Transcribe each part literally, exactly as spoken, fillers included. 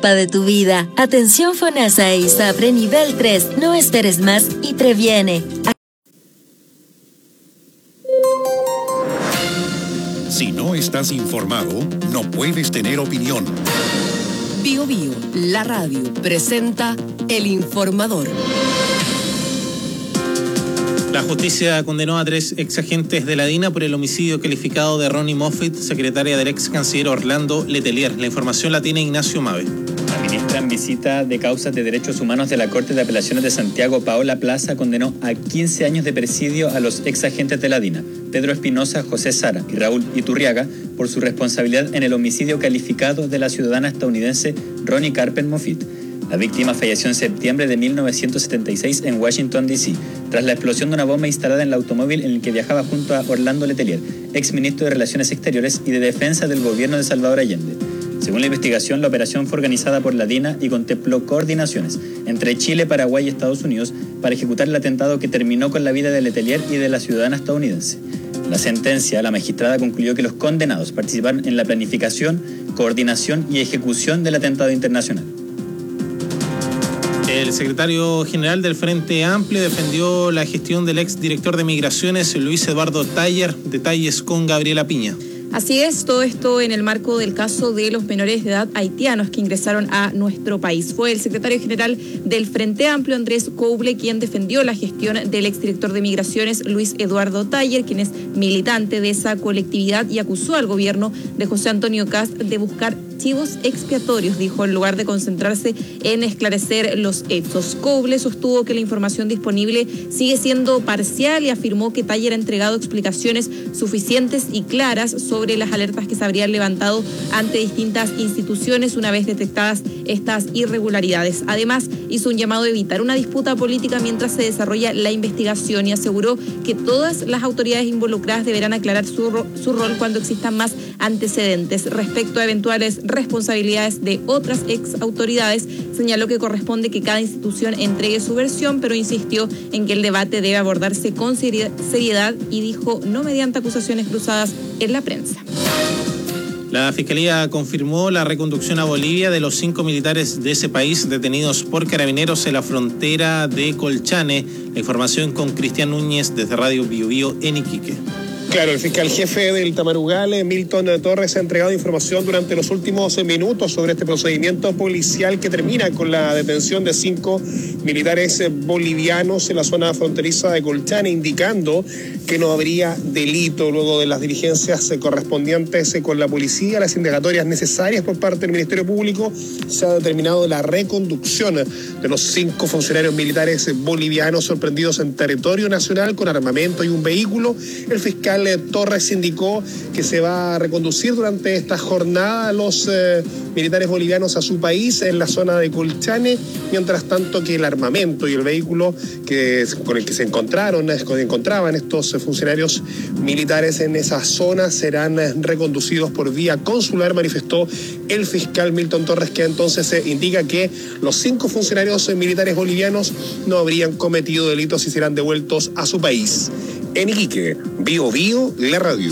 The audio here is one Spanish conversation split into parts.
etapa de tu vida. Atención FONASA e ISAPRE nivel tres. No esperes más y previene. Si no estás informado, no puedes tener opinión. Bio Bio, la radio, presenta El Informador. La justicia condenó a tres exagentes de la DINA por el homicidio calificado de Ronnie Moffitt, secretaria del ex canciller Orlando Letelier. La información la tiene Ignacio Mabe. La ministra en visita de causas de derechos humanos de la Corte de Apelaciones de Santiago, Paola Plaza, condenó a quince años de presidio a los exagentes de la DINA, Pedro Espinosa, José Sara y Raúl Iturriaga, por su responsabilidad en el homicidio calificado de la ciudadana estadounidense Ronnie Carpen Moffitt. La víctima falleció en septiembre de mil novecientos setenta y seis en Washington, D C, tras la explosión de una bomba instalada en el automóvil en el que viajaba junto a Orlando Letelier, exministro de Relaciones Exteriores y de Defensa del gobierno de Salvador Allende. Según la investigación, la operación fue organizada por la DINA y contempló coordinaciones entre Chile, Paraguay y Estados Unidos para ejecutar el atentado que terminó con la vida de Letelier y de la ciudadana estadounidense. En la sentencia, la magistrada concluyó que los condenados participaron en la planificación, coordinación y ejecución del atentado internacional. El secretario general del Frente Amplio defendió la gestión del exdirector de Migraciones, Luis Eduardo Taller. Detalles con Gabriela Piña. Así es, todo esto en el marco del caso de los menores de edad haitianos que ingresaron a nuestro país. Fue el secretario general del Frente Amplio, Andrés Couble, quien defendió la gestión del exdirector de Migraciones, Luis Eduardo Taller, quien es militante de esa colectividad, y acusó al gobierno de José Antonio Kast de buscar chivos expiatorios, dijo, en lugar de concentrarse en esclarecer los hechos. Couble sostuvo que la información disponible sigue siendo parcial y afirmó que Taller ha entregado explicaciones suficientes y claras sobre las alertas que se habrían levantado ante distintas instituciones una vez detectadas estas irregularidades. Además, hizo un llamado a evitar una disputa política mientras se desarrolla la investigación y aseguró que todas las autoridades involucradas deberán aclarar su, ro- su rol cuando existan más antecedentes. Respecto a eventuales responsabilidades de otras ex autoridades, señaló que corresponde que cada institución entregue su versión, pero insistió en que el debate debe abordarse con seriedad y dijo no mediante acusaciones cruzadas en la prensa. La Fiscalía confirmó la reconducción a Bolivia de los cinco militares de ese país detenidos por carabineros en la frontera de Colchane. La información con Cristian Núñez desde Radio Bio Bio en Iquique. Claro, el fiscal jefe del Tamarugal, Milton Torres, ha entregado información durante los últimos minutos sobre este procedimiento policial que termina con la detención de cinco militares bolivianos en la zona fronteriza de Colchane, indicando que no habría delito luego de las diligencias correspondientes con la policía, las indagatorias necesarias por parte del Ministerio Público. Se ha determinado la reconducción de los cinco funcionarios militares bolivianos sorprendidos en territorio nacional con armamento y un vehículo. El fiscal Torres indicó que se va a reconducir durante esta jornada a los eh, militares bolivianos a su país en la zona de Colchane, mientras tanto que el armamento y el vehículo que, con el que se encontraron, que encontraban estos funcionarios militares en esa zona serán reconducidos por vía consular, manifestó el fiscal Milton Torres, que entonces eh, indica que los cinco funcionarios militares bolivianos no habrían cometido delitos y serán devueltos a su país. En Iquique, Bio Bio, la radio.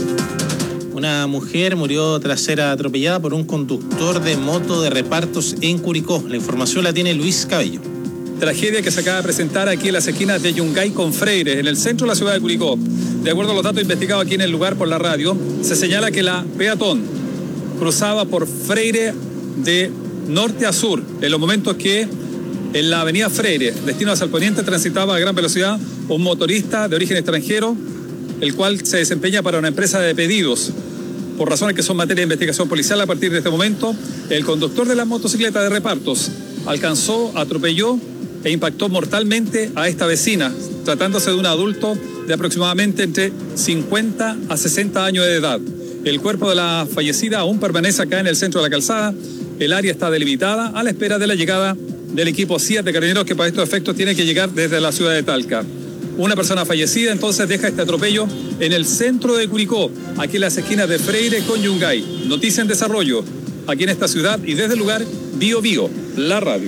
Una mujer murió tras ser atropellada por un conductor de moto de repartos en Curicó. La información la tiene Luis Cabello. Tragedia que se acaba de presentar aquí en las esquinas de Yungay con Freire, en el centro de la ciudad de Curicó. De acuerdo a los datos investigados aquí en el lugar por la radio, se señala que la peatón cruzaba por Freire de norte a sur, en los momentos que en la avenida Freire, destino hacia el poniente, transitaba a gran velocidad un motorista de origen extranjero, el cual se desempeña para una empresa de pedidos. Por razones que son materia de investigación policial, a partir de este momento, el conductor de la motocicleta de repartos alcanzó, atropelló e impactó mortalmente a esta vecina, tratándose de un adulto de aproximadamente entre cincuenta a sesenta años de edad. El cuerpo de la fallecida aún permanece acá en el centro de la calzada. El área está delimitada a la espera de la llegada del equipo C I A de Carabineros, que para estos efectos tiene que llegar desde la ciudad de Talca. Una persona fallecida entonces deja este atropello en el centro de Curicó, aquí en las esquinas de Freire con Yungay. Noticia en desarrollo, aquí en esta ciudad y desde el lugar Bio Bio, la radio.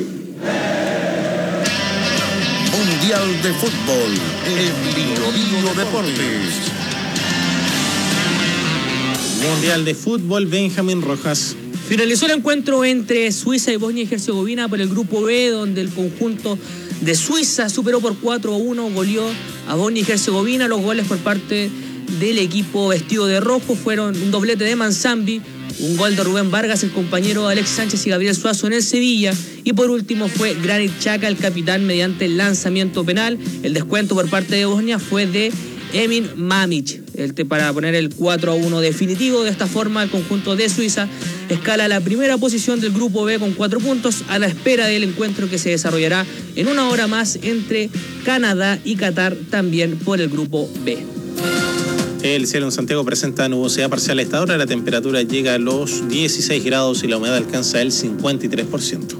Mundial de Fútbol en Bio Bio Deportes. Mundial de Fútbol, Benjamín Rojas. Finalizó el encuentro entre Suiza y Bosnia y Herzegovina por el grupo B, donde el conjunto de Suiza superó por cuatro a uno, goleó a Bosnia y Herzegovina. Los goles por parte del equipo vestido de rojo fueron un doblete de Manzambi, un gol de Rubén Vargas, el compañero de Alex Sánchez y Gabriel Suazo en el Sevilla, y por último fue Granit Xhaka, el capitán, mediante el lanzamiento penal. El descuento por parte de Bosnia fue de Emin Mamić, el para poner el cuatro a uno definitivo. De esta forma, el conjunto de Suiza escala a la primera posición del grupo B con cuatro puntos, a la espera del encuentro que se desarrollará en una hora más entre Canadá y Qatar, también por el grupo B. El cielo en Santiago presenta nubosidad parcial a esta hora, la temperatura llega a los dieciséis grados y la humedad alcanza el cincuenta y tres por ciento.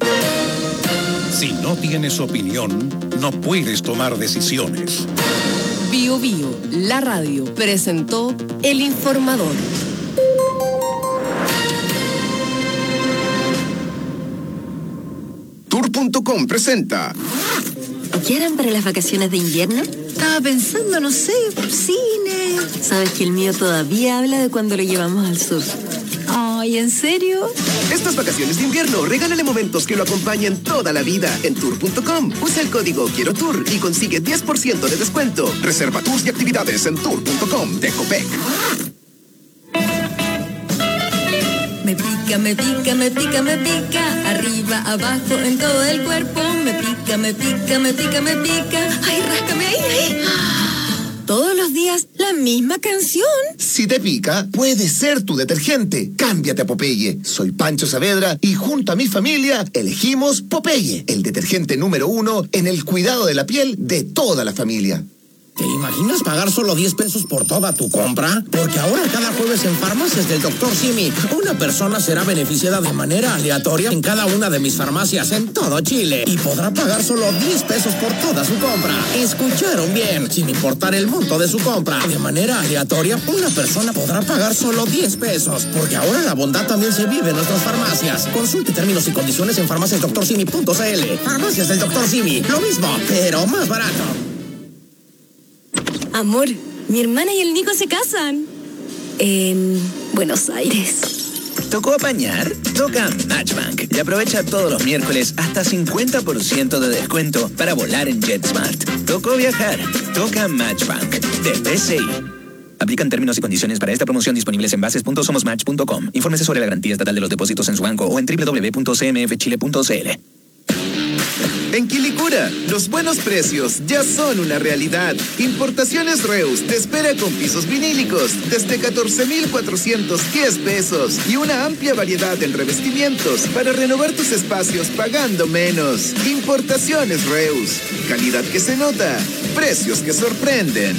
Si no tienes opinión, no puedes tomar decisiones. Bio Bio, la radio, presentó El Informador. Tour punto com presenta. ¿Qué harán para las vacaciones de invierno? Estaba pensando, no sé, cine. Sabes que el mío todavía habla de cuando lo llevamos al sur. Ay, ¿en serio? Estas vacaciones de invierno, regálale momentos que lo acompañen toda la vida en Tour punto com. Usa el código Quiero Tour y consigue diez por ciento de descuento. Reserva tours y actividades en Tour punto com de Copec. Me pica, me pica, me pica, me pica. Arriba, abajo, en todo el cuerpo. Me pica, me pica, me pica, me pica. Ay, ráscame ahí, ahí. Todos los días, la misma canción. Si te pica, puede ser tu detergente. Cámbiate a Popeye. Soy Pancho Saavedra y junto a mi familia elegimos Popeye, el detergente número uno en el cuidado de la piel de toda la familia. ¿Te imaginas pagar solo diez pesos por toda tu compra? Porque ahora cada jueves en Farmacias del doctor Simi, una persona será beneficiada de manera aleatoria en cada una de mis farmacias en todo Chile y podrá pagar solo diez pesos por toda su compra. ¿Escucharon bien? Sin importar el monto de su compra. De manera aleatoria, una persona podrá pagar solo diez pesos. Porque ahora la bondad también se vive en nuestras farmacias. Consulte términos y condiciones en farmacias doctor simi punto c l. Farmacias del doctor Simi, lo mismo, pero más barato. Amor, mi hermana y el Nico se casan en Buenos Aires. ¿Tocó apañar? Toca Matchbank y aprovecha todos los miércoles hasta cincuenta por ciento de descuento para volar en JetSmart. ¿Tocó viajar? Toca Matchbank de B C I. Aplican términos y condiciones para esta promoción disponibles en bases punto somos match punto com. Infórmese sobre la garantía estatal de los depósitos en su banco o en doble u doble u doble u punto c m f chile punto c l. En Quilicura, los buenos precios ya son una realidad. Importaciones Reus te espera con pisos vinílicos desde catorce mil cuatrocientos diez pesos y una amplia variedad en revestimientos para renovar tus espacios pagando menos. Importaciones Reus, calidad que se nota, precios que sorprenden.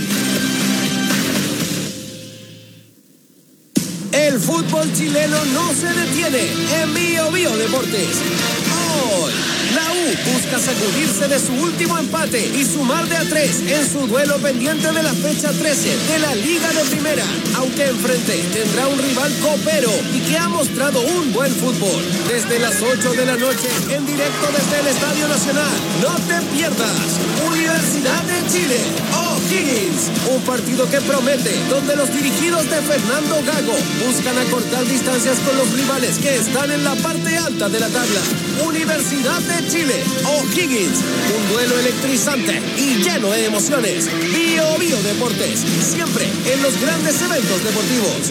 El fútbol chileno no se detiene en Bio Bio Deportes. Hoy, la U busca sacudirse de su último empate y sumar de a tres en su duelo pendiente de la fecha trece de la Liga de Primera, aunque enfrente tendrá un rival copero y que ha mostrado un buen fútbol. Desde las ocho de la noche, en directo desde el Estadio Nacional, no te pierdas Universidad de Chile, O'Higgins, un partido que promete, donde los dirigidos de Fernando Gago buscan acortar distancias con los rivales que están en la parte alta de la tabla. Universidad de Chile, O'Higgins, un duelo electrizante y lleno de emociones. Bio Bio Deportes, siempre en los grandes eventos deportivos.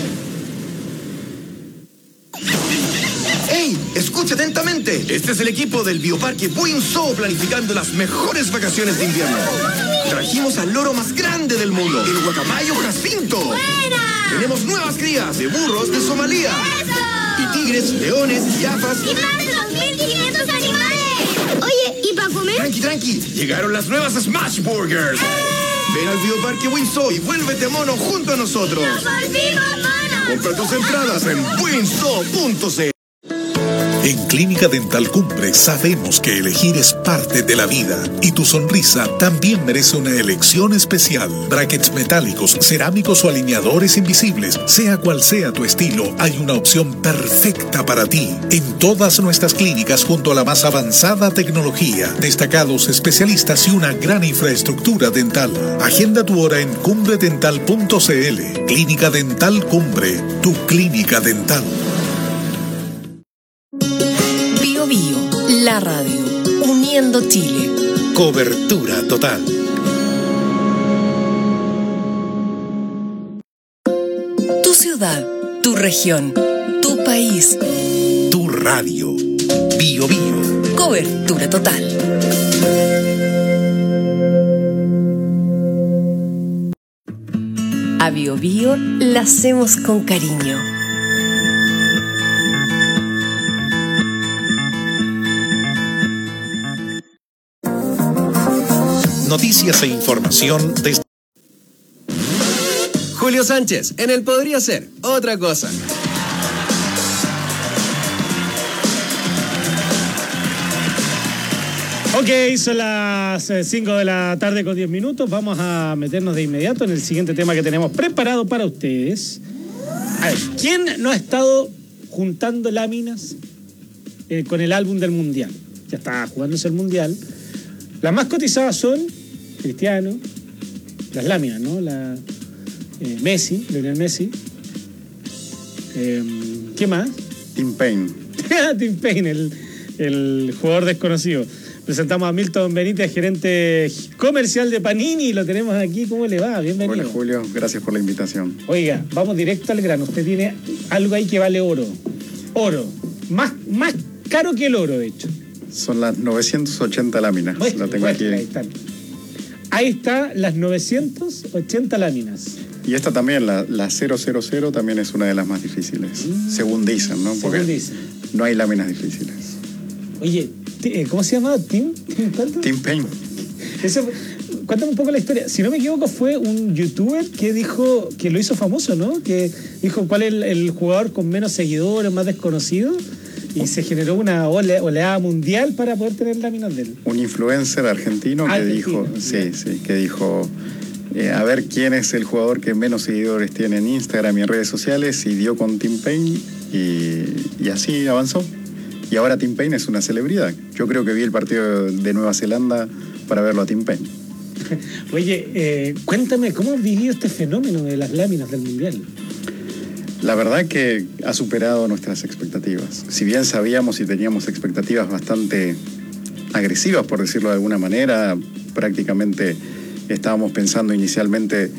¡Ey! Escucha atentamente. Este es el equipo del Bioparque Buinzo planificando las mejores vacaciones de invierno. Trajimos al loro más grande del mundo, el guacamayo Jacinto. ¡Buena! Tenemos nuevas crías de burros de Somalia. ¡Eso! Y tigres, leones, jirafas. ¡Y más de dos mil quinientos animales! Oye, ¿y para comer? Tranqui, tranqui. Llegaron las nuevas Smash Burgers. ¡Eh! Ven al Bioparque Buinzo y vuélvete mono junto a nosotros. ¡Nos volvimos monos! Compra tus entradas en buinzo punto c l. En Clínica Dental Cumbre sabemos que elegir es parte de la vida y tu sonrisa también merece una elección especial. Brackets metálicos, cerámicos o alineadores invisibles, sea cual sea tu estilo, hay una opción perfecta para ti. En todas nuestras clínicas junto a la más avanzada tecnología, destacados especialistas y una gran infraestructura dental. Agenda tu hora en cumbre dental punto c l. Clínica Dental Cumbre, tu clínica dental. la radio, uniendo Chile. Cobertura total. Tu ciudad, tu región, tu país. Tu radio. Bio Bio. Cobertura total. A Bio Bio la hacemos con cariño. Noticias e información desde Julio Sánchez, en el Podría Ser Otra Cosa. Ok, son las cinco de la tarde con diez minutos. Vamos a meternos de inmediato en el siguiente tema que tenemos preparado para ustedes. A ver, ¿quién no ha estado juntando láminas eh, con el álbum del Mundial? Ya está jugándose el Mundial. Las más cotizadas son Cristiano, las láminas, ¿no? La, eh, Messi, Lionel Messi. Eh, ¿Qué más? Tim Payne. Tim Payne, el, el jugador desconocido. Presentamos a Milton Benítez, gerente comercial de Panini. Lo tenemos aquí. ¿Cómo le va? Bienvenido. Hola, Julio. Gracias por la invitación. Oiga, vamos directo al grano. Usted tiene algo ahí que vale oro. Oro. Más, más caro que el oro, de hecho. Son las novecientas ochenta láminas. Muestra, la tengo muestra, aquí. Ahí están. Ahí está, las novecientas ochenta láminas. Y esta también, la, la cero cero cero, también es una de las más difíciles. Mm. Según dicen, ¿no? Porque según dicen. No hay láminas difíciles. Oye, ¿cómo se llama? ¿Tim? ¿Tim, Tim Payne. Eso, cuéntame un poco la historia. Si no me equivoco, fue un youtuber que dijo, que lo hizo famoso, ¿no? Que dijo cuál es el, el jugador con menos seguidores, más desconocido. Y se generó una ole, oleada mundial para poder tener láminas de él. Un influencer argentino que Argentino, dijo, sí, sí, que dijo, eh, a ver quién es el jugador que menos seguidores tiene en Instagram y en redes sociales, y dio con Tim Payne y, y así avanzó. Y ahora Tim Payne es una celebridad. Yo creo que vi el partido de Nueva Zelanda para verlo a Tim Payne. Oye, eh, cuéntame, ¿cómo has vivido este fenómeno de las láminas del Mundial? La verdad que ha superado nuestras expectativas. Si bien sabíamos y teníamos expectativas bastante agresivas, por decirlo de alguna manera, prácticamente estábamos pensando inicialmente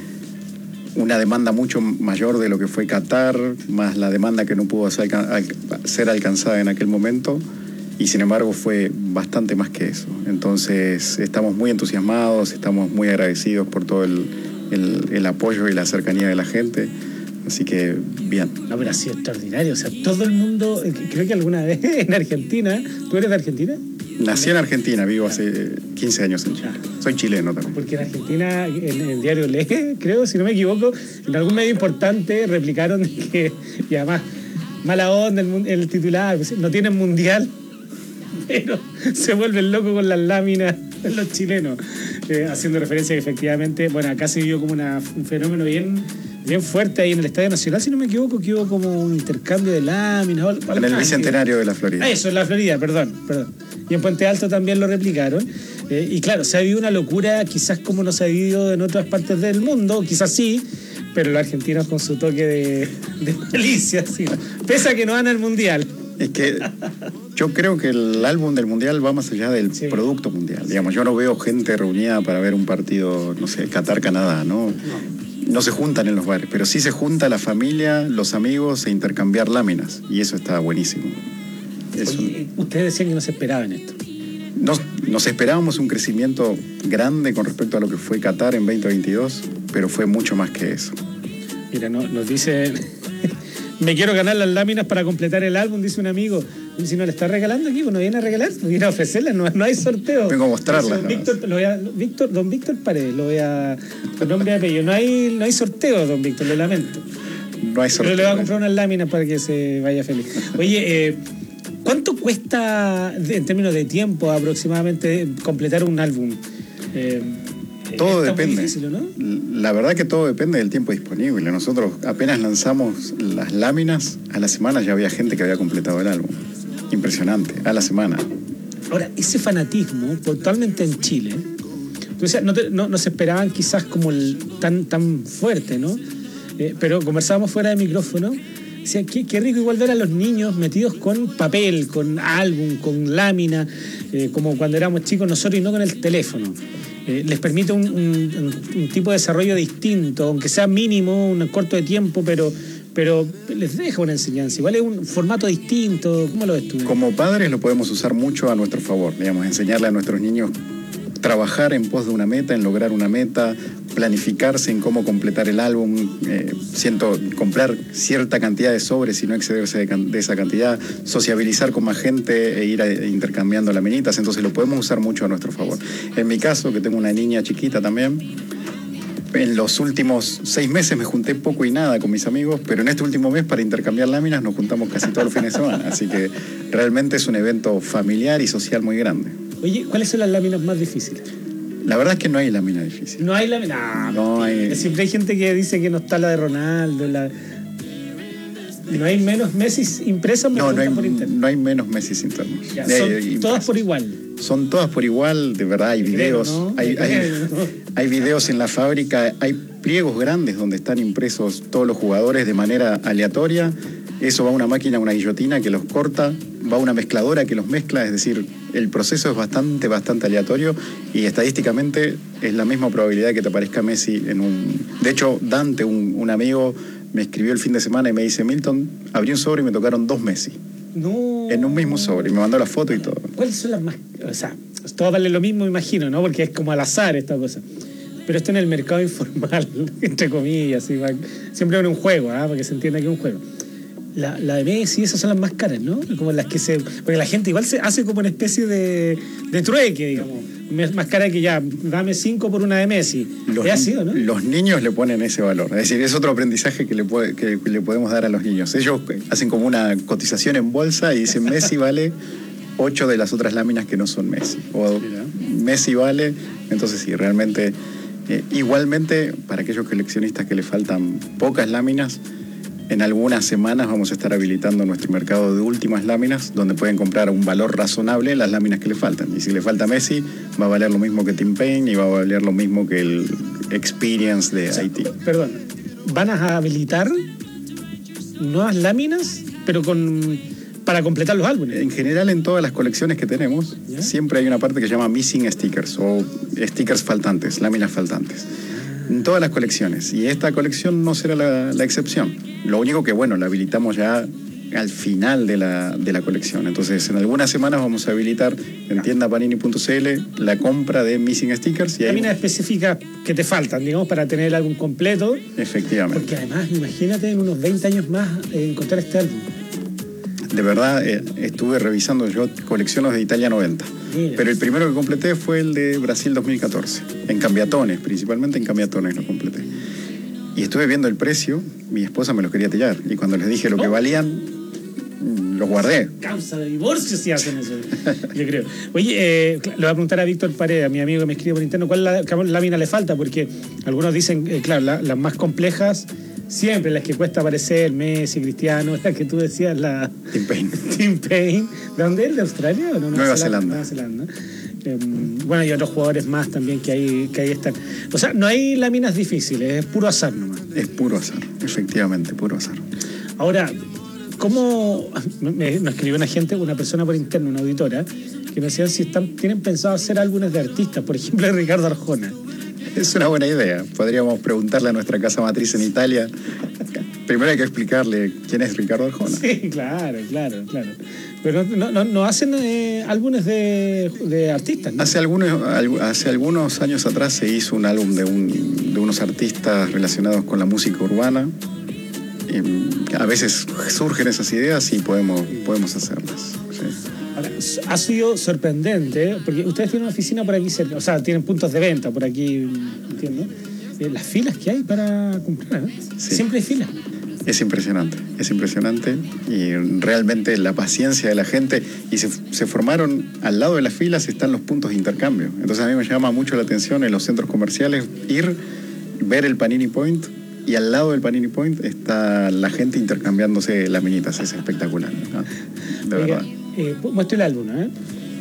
una demanda mucho mayor de lo que fue Qatar, más la demanda que no pudo ser, ser alcanzada en aquel momento, y sin embargo fue bastante más que eso. Entonces estamos muy entusiasmados, estamos muy agradecidos por todo el, el, el apoyo y la cercanía de la gente. Así que, bien. No, pero ha sido extraordinario. O sea, todo el mundo, creo que alguna vez en Argentina, ¿tú eres de Argentina? Nací en Argentina, vivo hace quince años en Chile. Soy chileno también. Porque en Argentina, en el diario Le, creo, si no me equivoco, en algún medio importante replicaron que, y además, mala onda el, el titular, pues, no tienen mundial, pero se vuelven locos con las láminas los chilenos. Eh, haciendo referencia que efectivamente, bueno, acá se vio como una, un fenómeno bien... bien fuerte ahí en el Estadio Nacional, si no me equivoco, que hubo como un intercambio de láminas. En el Bicentenario de la Florida. Ah, eso, en la Florida, perdón, perdón. Y en Puente Alto también lo replicaron. Eh, y claro, se ha vivido una locura, quizás como no se ha vivido en otras partes del mundo, quizás sí, pero los argentinos con su toque de, de malicia, sí, pese a que no van al Mundial. Es que yo creo que el álbum del Mundial va más allá del sí. producto mundial. Digamos, yo no veo gente reunida para ver un partido, no sé, Qatar-Canadá, ¿no? No. No se juntan en los bares, pero sí se junta la familia, los amigos e intercambiar láminas. Y eso está buenísimo. Eso... Oye, ustedes decían que no se esperaban esto. Nos, nos esperábamos un crecimiento grande con respecto a lo que fue Qatar en veinte veintidós, pero fue mucho más que eso. Mira, no, nos dicen... Me quiero ganar las láminas para completar el álbum, dice un amigo. Y si no le está regalando aquí, uno viene a regalar, viene a ofrecerlas, no, no hay sorteo. Vengo a mostrarlas. Don Víctor, lo voy a, Víctor, don Víctor Paredes, lo voy a... Con nombre y apellido. No hay, no hay sorteo, don Víctor, lo lamento. No hay sorteo. Pero le voy a comprar unas láminas para que se vaya feliz. Oye, eh, ¿cuánto cuesta en términos de tiempo aproximadamente completar un álbum? Eh, Todo depende. Difícil, ¿no? La verdad que todo depende del tiempo disponible. Nosotros apenas lanzamos las láminas, a la semana ya había gente que había completado el álbum. Impresionante, a la semana. Ahora, ese fanatismo, totalmente en Chile, entonces no, te, no, no se esperaban quizás como el tan, tan fuerte, ¿no? Eh, pero conversábamos fuera de micrófono, decía, qué, qué rico igual ver a los niños metidos con papel, con álbum, con lámina, eh, como cuando éramos chicos nosotros y no con el teléfono. Eh, les permite un, un, un tipo de desarrollo distinto, aunque sea mínimo, un corto de tiempo, pero... pero les deja una enseñanza. Igual es un formato distinto. ¿Cómo lo ves tú? Como padres lo podemos usar mucho a nuestro favor, digamos, enseñarle a nuestros niños trabajar en pos de una meta, en lograr una meta, planificarse en cómo completar el álbum, eh, siento, comprar cierta cantidad de sobres y no excederse de, can de esa cantidad, sociabilizar con más gente e ir a, intercambiando laminitas, entonces lo podemos usar mucho a nuestro favor. En mi caso, que tengo una niña chiquita también, en los últimos seis meses me junté poco y nada con mis amigos, pero en este último mes para intercambiar láminas nos juntamos casi todos los fines de semana, así que realmente es un evento familiar y social muy grande. Oye, ¿cuáles son las láminas más difíciles? La verdad es que no hay lámina difícil. No hay lámina. No, no hay. Siempre hay gente que dice que no está la de Ronaldo, la... ¿No hay menos Messi impresas? No, no hay, por no hay menos Messi internos. Ya, son eh, todas por igual. Son todas por igual, de verdad, hay videos. Creo, ¿no? hay, hay, hay videos en la fábrica, hay pliegos grandes donde están impresos todos los jugadores de manera aleatoria. Eso va a una máquina, una guillotina que los corta, va a una mezcladora que los mezcla, es decir, el proceso es bastante, bastante aleatorio y estadísticamente es la misma probabilidad que te aparezca Messi en un... De hecho, Dante, un, un amigo, me escribió el fin de semana y me dice, Milton, abrí un sobre y me tocaron dos Messi. No. En un mismo sobre, y me mandó la foto y todo. ¿Cuáles son las más...? O sea, todas valen lo mismo, me imagino, ¿no? Porque es como al azar esta cosa. Pero esto en el mercado informal, entre comillas, ¿sí? Siempre en un juego, ¿ah? Porque se entienda que es un juego. La, la de Messi, esas son las más caras, ¿no? Como las que se... Porque la gente igual se hace como una especie de, de trueque, digamos. Más cara que ya, dame cinco por una de Messi. Los, ¿Es así o no? Los niños le ponen ese valor. Es decir, es otro aprendizaje que le, puede, que, que le podemos dar a los niños. Ellos hacen como una cotización en bolsa y dicen Messi vale ocho de las otras láminas que no son Messi. O Mira. Messi vale... Entonces sí, realmente... Eh, igualmente, para aquellos coleccionistas que le faltan pocas láminas... En algunas semanas vamos a estar habilitando nuestro mercado de últimas láminas, donde pueden comprar a un valor razonable las láminas que le faltan. Y si le falta Messi, va a valer lo mismo que Tim Payne y va a valer lo mismo que el Experience de o sea, Haití. Perdón, ¿van a habilitar nuevas láminas, pero con para completar los álbumes? En general, en todas las colecciones que tenemos, ¿ya? Siempre hay una parte que se llama Missing Stickers o stickers faltantes, láminas faltantes. En todas las colecciones. Y esta colección no será la, la excepción. Lo único que, bueno, la habilitamos ya al final de la, de la colección. Entonces, en algunas semanas vamos a habilitar en tienda panini punto c l la compra de Missing Stickers. Y láminas específicas que te faltan, digamos, para tener el álbum completo. Efectivamente. Porque además, imagínate en unos veinte años más eh, encontrar este álbum. De verdad, eh, estuve revisando, yo colecciono de Italia noventa. Mira. Pero el primero que completé fue el de Brasil dos mil catorce. En cambiatones, principalmente en cambiatones lo completé. Y estuve viendo el precio, mi esposa me los quería tirar. Y cuando les dije lo ¿Oh? que valían, los guardé. Causa de divorcio si hacen eso, yo creo. Oye, eh, le voy a preguntar a Víctor Paredes, mi amigo que me escribe por interno, ¿cuál la, lámina le falta? Porque algunos dicen, eh, claro, la, las más complejas... Siempre las que cuesta aparecer, Messi, Cristiano, la que tú decías, la... Tim Payne. Tim Payne. ¿De dónde es? ¿De Australia o no? Nueva Zelanda. Nueva Zelanda. Eh, bueno, y otros jugadores más también que ahí, que ahí están. O sea, no hay láminas difíciles, es puro azar nomás. Es puro azar, efectivamente, puro azar. Ahora, ¿cómo...? Me, me escribió una gente, una persona por interno, una auditora, que me decían si están, tienen pensado hacer álbumes de artistas, por ejemplo, de Ricardo Arjona. Es una buena idea. Podríamos preguntarle a nuestra casa matriz en Italia. Primero hay que explicarle quién es Ricardo Arjona. Sí, claro, claro, claro. Pero no, no, no hacen eh, álbumes de, de artistas, ¿no? Hace algunos, hace algunos años atrás se hizo un álbum de, un, de unos artistas relacionados con la música urbana. Y a veces surgen esas ideas y podemos, podemos hacerlas. Sí. Ahora, ha sido sorprendente, porque ustedes tienen una oficina por aquí cerca, o sea, tienen puntos de venta por aquí, entiendo. Eh, las filas que hay para comprar, ¿eh? Sí. Siempre hay filas. Es impresionante, es impresionante y realmente la paciencia de la gente y se, se formaron al lado de las filas están los puntos de intercambio. Entonces a mí me llama mucho la atención en los centros comerciales ir, ver el Panini Point y al lado del Panini Point está la gente intercambiándose laminitas, es espectacular, ¿no? De Oiga, verdad. Eh, muestro el álbum, ¿eh?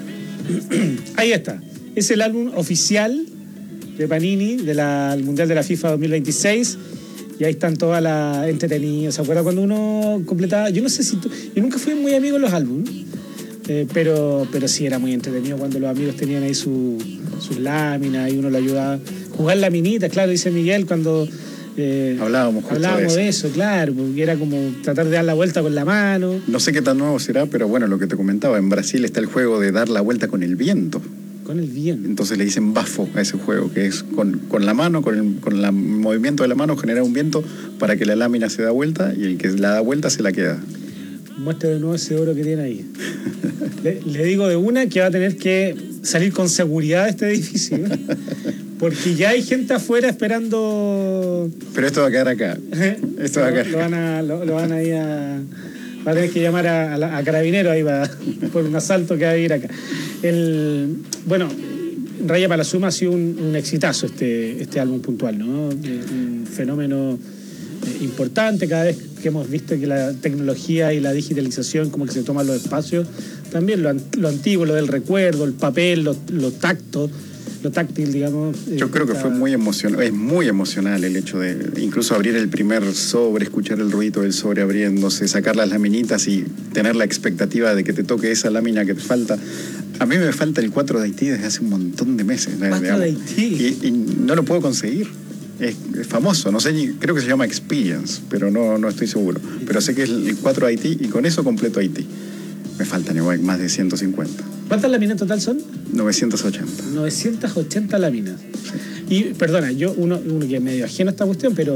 Ahí está. Es el álbum oficial de Panini del Mundial de la FIFA dos mil veintiséis. Y ahí están todas las entretenidas. ¿Se acuerda cuando uno completaba? Yo no sé si tú... Yo nunca fui muy amigo de los álbumes, eh, pero, pero sí era muy entretenido cuando los amigos tenían ahí su, sus láminas y uno lo ayudaba. Jugar laminitas, claro, dice Miguel, cuando... Eh, hablábamos justo hablábamos de de eso. eso, claro, porque era como tratar de dar la vuelta con la mano. No sé qué tan nuevo será, pero bueno, lo que te comentaba, en Brasil está el juego de dar la vuelta con el viento. Con el viento. Entonces le dicen bafo a ese juego, que es con, con la mano, con el con la movimiento de la mano generar un viento para que la lámina se da vuelta y el que la da vuelta se la queda. Muestra de nuevo ese oro que tiene ahí. le, le digo de una que va a tener que salir con seguridad de este edificio, ¿eh? Porque ya hay gente afuera esperando. Pero esto va a quedar acá. Esto va a quedar. Lo van a, lo, lo van a ir a. Va a tener que llamar a, a, a Carabineros ahí va, por un asalto que va a ir acá. El, bueno, Raya para la Suma ha sido un, un exitazo este, este álbum puntual, ¿no? Un fenómeno eh, importante cada vez que hemos visto que la tecnología y la digitalización como que se toman los espacios. También lo, lo antiguo, lo del recuerdo, el papel, lo, lo tacto, lo táctil, digamos. Yo eh, creo que está... fue muy emocional, es muy emocional el hecho de incluso abrir el primer sobre, escuchar el ruido del sobre abriéndose, sacar las laminitas y tener la expectativa de que te toque esa lámina que te falta. A mí me falta el cuatro de Haití desde hace un montón de meses. cuatro de Haití. Y, y no lo puedo conseguir. Es, es famoso, no sé, ni, creo que se llama Experience, pero no, no estoy seguro. Pero sé que es el cuatro de Haití y con eso completo Haití. Me faltan igual más de ciento cincuenta. ¿Cuántas láminas en total son? novecientos ochenta. novecientas ochenta láminas. Sí. Y, perdona, yo, uno, uno que es medio ajeno a esta cuestión, pero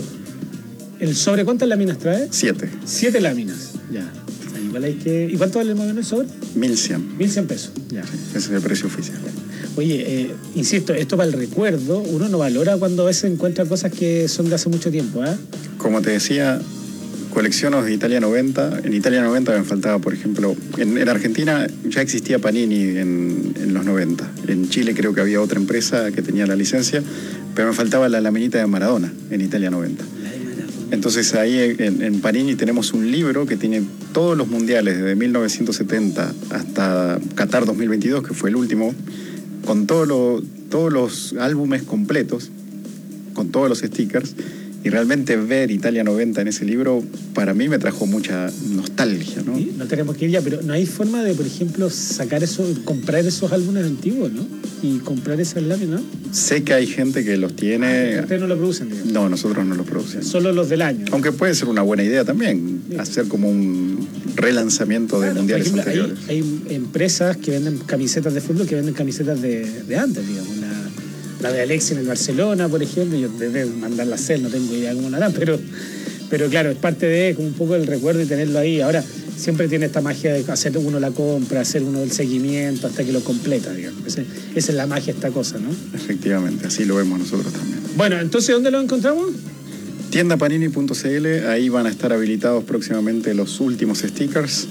¿el sobre cuántas láminas trae? Siete. Siete láminas, ya. Igual hay que... ¿Y cuánto vale más o menos el sobre? Mil cien. Mil cien pesos, ya. Sí, ese es el precio oficial. Oye, eh, insisto, esto para el recuerdo, uno no valora cuando a veces encuentra cosas que son de hace mucho tiempo, ¿eh? Como te decía, colecciono de Italia noventa. En Italia noventa me faltaba, por ejemplo, en, en Argentina ya existía Panini en, en los noventa. En Chile creo que había otra empresa que tenía la licencia, pero me faltaba la laminita de Maradona en Italia noventa. Entonces ahí en, en Panini tenemos un libro que tiene todos los mundiales desde mil novecientos setenta hasta Qatar dos mil veintidós, que fue el último, con todo lo, todos los álbumes completos, con todos los stickers. Y realmente ver Italia noventa en ese libro, para mí me trajo mucha nostalgia, ¿no? Sí, no tenemos que ir ya, pero no hay forma de, por ejemplo, sacar eso, comprar esos álbumes antiguos, ¿no? Y comprar esas láminas, ¿no? Sé que hay gente que los tiene... Ah, ustedes no lo producen, digamos. No, nosotros no los producimos. Solo los del año, ¿no? Aunque puede ser una buena idea también, sí. Hacer como un relanzamiento de claro, mundiales por ejemplo, anteriores. Hay, hay empresas que venden camisetas de fútbol que venden camisetas de, de antes, digamos. La, la de Alexis en el Barcelona, por ejemplo, yo debe mandarla a hacer, no tengo idea cómo la harán, pero, pero claro, es parte de como un poco el recuerdo y tenerlo ahí. Ahora, siempre tiene esta magia de hacer uno la compra, hacer uno el seguimiento hasta que lo completa, digamos. Esa, esa es la magia de esta cosa, ¿no? Efectivamente, así lo vemos nosotros también. Bueno, entonces, ¿dónde lo encontramos? tienda panini punto c l, ahí van a estar habilitados próximamente los últimos stickers.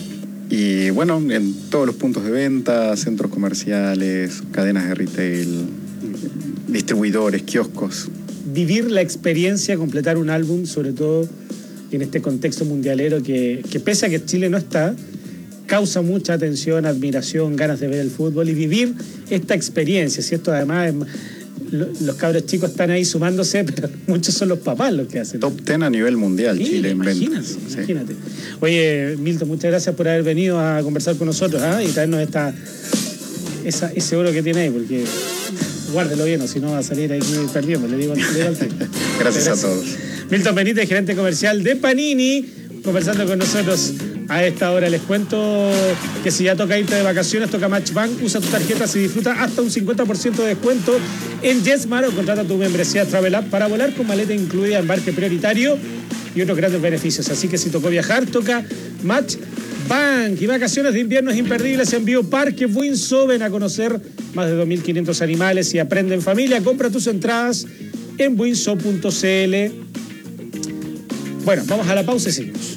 Y bueno, en todos los puntos de venta, centros comerciales, cadenas de retail, distribuidores, kioscos. Vivir la experiencia, completar un álbum, sobre todo en este contexto mundialero que, que pese a que Chile no está, causa mucha atención, admiración, ganas de ver el fútbol y vivir esta experiencia. Si esto además, es, lo, los cabros chicos están ahí sumándose, pero muchos son los papás los que hacen. Top diez a nivel mundial, sí, Chile en ventas. Imagínate, imagínate. Sí. Oye, Milton, muchas gracias por haber venido a conversar con nosotros, ¿eh? Y traernos esta, esa, ese oro que tiene ahí, porque guárdelo bien, o si no va a salir aquí perdiendo, le digo, le digo al tío. Gracias, gracias a todos. Milton Benítez, gerente comercial de Panini, conversando con nosotros a esta hora. Les cuento que si ya toca irte de vacaciones, toca Matchbank, usa tu tarjeta y disfruta hasta un cincuenta por ciento de descuento en JetSmart o contrata tu membresía Travel App para volar con maleta incluida, embarque prioritario y otros grandes beneficios. Así que si tocó viajar, toca Matchbank. Y vacaciones de invierno es imperdibles en Bioparque Buinzo. Ven a conocer más de dos mil quinientos animales y aprende en familia. Compra tus entradas en buinzo punto c l. Bueno, vamos a la pausa y seguimos.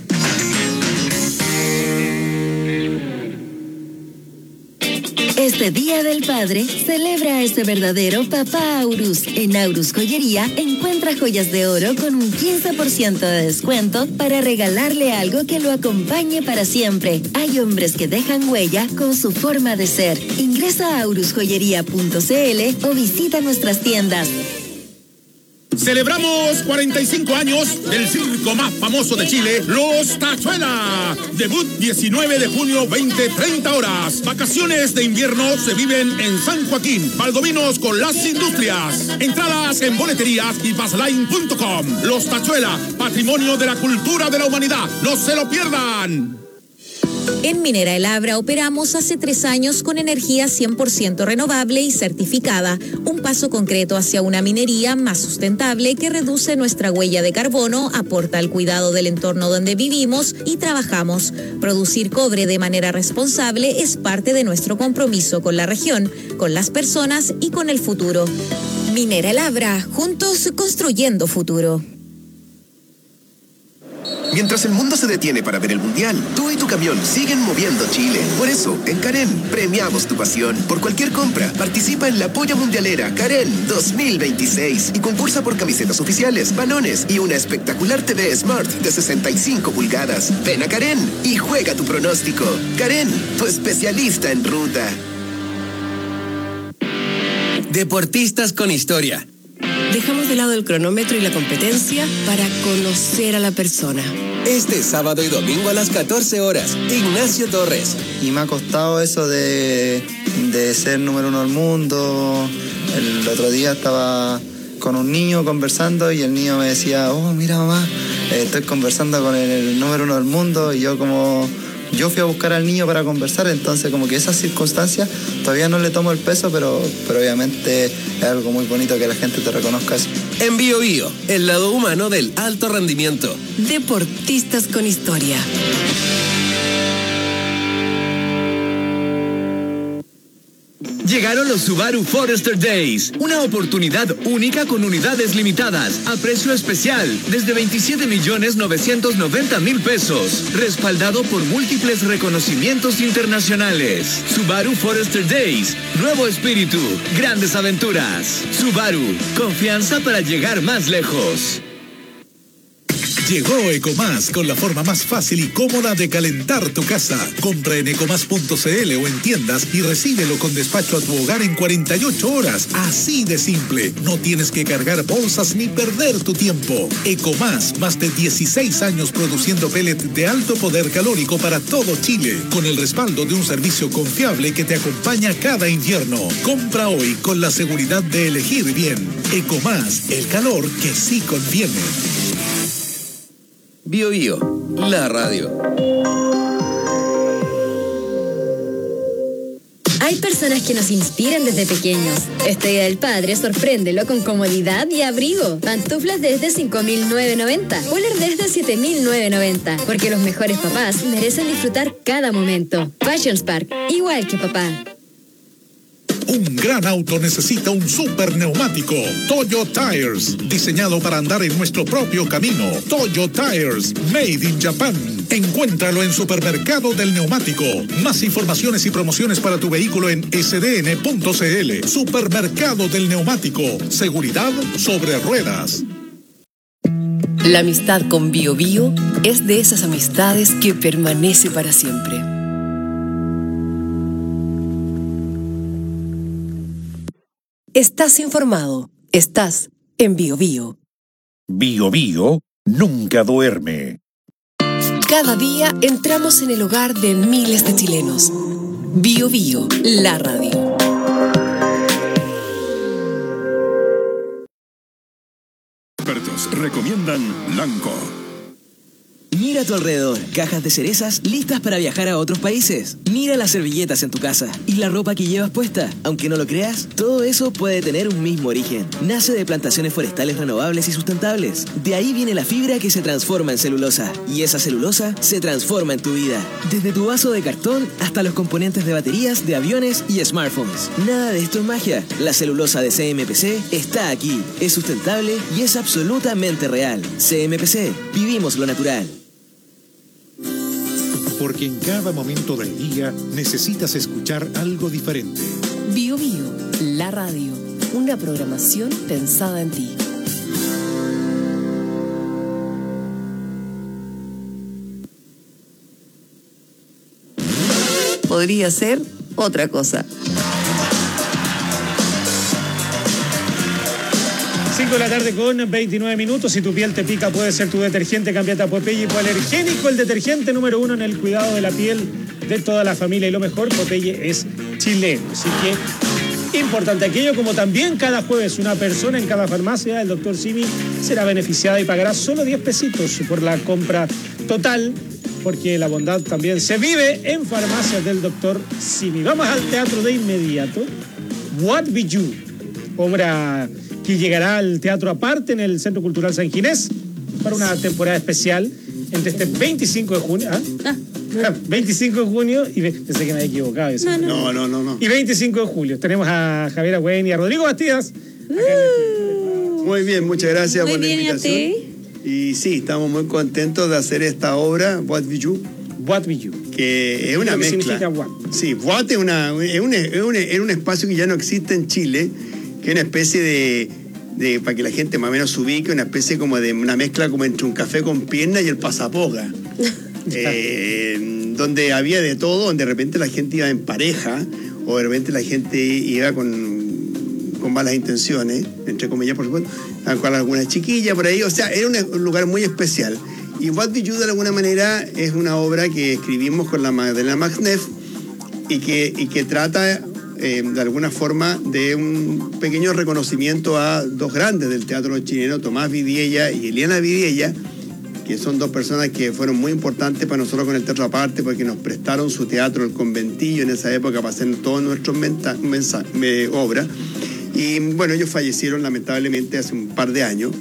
Este Día del Padre, celebra a este verdadero papá Aurus. En Aurus Joyería, encuentra joyas de oro con un quince por ciento de descuento para regalarle algo que lo acompañe para siempre. Hay hombres que dejan huella con su forma de ser. Ingresa a aurus joyería punto c l o visita nuestras tiendas. Celebramos cuarenta y cinco años del circo más famoso de Chile, Los Tachuela. Debut diecinueve de junio, veinte treinta horas. Vacaciones de invierno se viven en San Joaquín, Valdominos con las Industrias. Entradas en boleterías y basline punto com. Los Tachuela, patrimonio de la cultura de la humanidad. ¡No se lo pierdan! En Minera El Abra operamos hace tres años con energía cien por ciento renovable y certificada, un paso concreto hacia una minería más sustentable que reduce nuestra huella de carbono, aporta al cuidado del entorno donde vivimos y trabajamos. Producir cobre de manera responsable es parte de nuestro compromiso con la región, con las personas y con el futuro. Minera El Abra, juntos construyendo futuro. Mientras el mundo se detiene para ver el Mundial, tú y tu camión siguen moviendo Chile. Por eso, en Carén, premiamos tu pasión. Por cualquier compra, participa en la Polla Mundialera Carén dos mil veintiséis y concursa por camisetas oficiales, balones y una espectacular T V Smart de sesenta y cinco pulgadas. Ven a Carén y juega tu pronóstico. Carén, tu especialista en ruta. Deportistas con historia. Dejamos de lado el cronómetro y la competencia para conocer a la persona. Este sábado y domingo a las catorce horas, Ignacio Torres. Y me ha costado eso de, de ser número uno del mundo. El otro día estaba con un niño conversando y el niño me decía, oh, mira mamá, estoy conversando con el, el número uno del mundo. Y yo como... Yo fui a buscar al niño para conversar, entonces como que esas circunstancias todavía no le tomo el peso, pero, pero obviamente es algo muy bonito que la gente te reconozca eso. En Bio Bio, el lado humano del alto rendimiento. Deportistas con historia. Llegaron los Subaru Forester Days, una oportunidad única con unidades limitadas, a precio especial, desde veintisiete millones novecientos noventa mil pesos, respaldado por múltiples reconocimientos internacionales. Subaru Forester Days, nuevo espíritu, grandes aventuras. Subaru, confianza para llegar más lejos. Llegó Ecomás con la forma más fácil y cómoda de calentar tu casa. Compra en ecomás punto cl o en tiendas y recíbelo con despacho a tu hogar en cuarenta y ocho horas. Así de simple. No tienes que cargar bolsas ni perder tu tiempo. Ecomás, más de dieciséis años produciendo pellet de alto poder calórico para todo Chile, con el respaldo de un servicio confiable que te acompaña cada invierno. Compra hoy con la seguridad de elegir bien. Ecomás, el calor que sí conviene. Bio Bio, la radio. Hay personas que nos inspiran desde pequeños. Este Día del Padre, sorpréndelo con comodidad y abrigo. Pantuflas desde cinco mil novecientos noventa. Poler desde siete mil novecientos noventa. Porque los mejores papás merecen disfrutar cada momento. Fashion Spark, igual que papá. Un gran auto necesita un super neumático. Toyo Tires, diseñado para andar en nuestro propio camino. Toyo Tires, made in Japan. Encuéntralo en Supermercado del Neumático. Más informaciones y promociones para tu vehículo en ese de ene punto ce ele. Supermercado del Neumático. Seguridad sobre ruedas. La amistad con Bio Bio es de esas amistades que permanece para siempre. Estás informado. Estás en Bio Bio. Bio Bio nunca duerme. Cada día entramos en el hogar de miles de chilenos. Bio Bio, la radio. Expertos recomiendan Lanco. Mira a tu alrededor, cajas de cerezas listas para viajar a otros países. Mira las servilletas en tu casa y la ropa que llevas puesta. Aunque no lo creas, todo eso puede tener un mismo origen. Nace de plantaciones forestales renovables y sustentables. De ahí viene la fibra que se transforma en celulosa. Y esa celulosa se transforma en tu vida. Desde tu vaso de cartón hasta los componentes de baterías, de aviones y smartphones. Nada de esto es magia. La celulosa de ce eme pe ce está aquí. Es sustentable y es absolutamente real. ce eme pe ce. Vivimos lo natural. Porque en cada momento del día necesitas escuchar algo diferente. Bio Bio, la radio. Una programación pensada en ti. Podría ser otra cosa. cinco de la tarde con veintinueve minutos. Si tu piel te pica, puede ser tu detergente. Cámbiate a Popeye Hipoalergénico, el detergente número uno en el cuidado de la piel de toda la familia. Y lo mejor, Popeye es chileno. Así que, importante aquello, como también cada jueves una persona en cada farmacia, el doctor Simi será beneficiada y pagará solo diez pesitos por la compra total, porque la bondad también se vive en farmacias del doctor Simi. Vamos al teatro de inmediato. What Be You, obra que llegará al teatro aparte en el Centro Cultural San Ginés para una temporada especial entre este veinticinco de junio. ¿ah? Ah, veinticinco de junio y pensé que me había equivocado. Eso. No, no, no, no, no. Y veinticinco de julio. Tenemos a Javier Agüen y a Rodrigo Bastidas. Uh, muy bien, muchas gracias muy por bien, la invitación. Y, y sí, estamos muy contentos de hacer esta obra, What Be You. What Be You. Que es una ¿Qué mezcla. significa what? Sí, what es, una, es, un, es, un, es un espacio que ya no existe en Chile, que es una especie de, de, para que la gente más o menos se ubique, una especie como de una mezcla como entre un café con pierna y el pasapoga. eh, donde había de todo, donde de repente la gente iba en pareja, o de repente la gente iba con, con malas intenciones, entre comillas, por supuesto, con alguna chiquilla por ahí, o sea, era un lugar muy especial. Y What Be You, de alguna manera, es una obra que escribimos con la Magdalena Magnef y que, y que trata, eh, de alguna forma, de un pequeño reconocimiento a dos grandes del teatro chileno, Tomás Vidiella y Eliana Vidiella, que son dos personas que fueron muy importantes para nosotros con el teatro aparte, porque nos prestaron su teatro, El Conventillo, en esa época, para hacer todas nuestras obras. Y bueno, ellos fallecieron lamentablemente hace un par de años.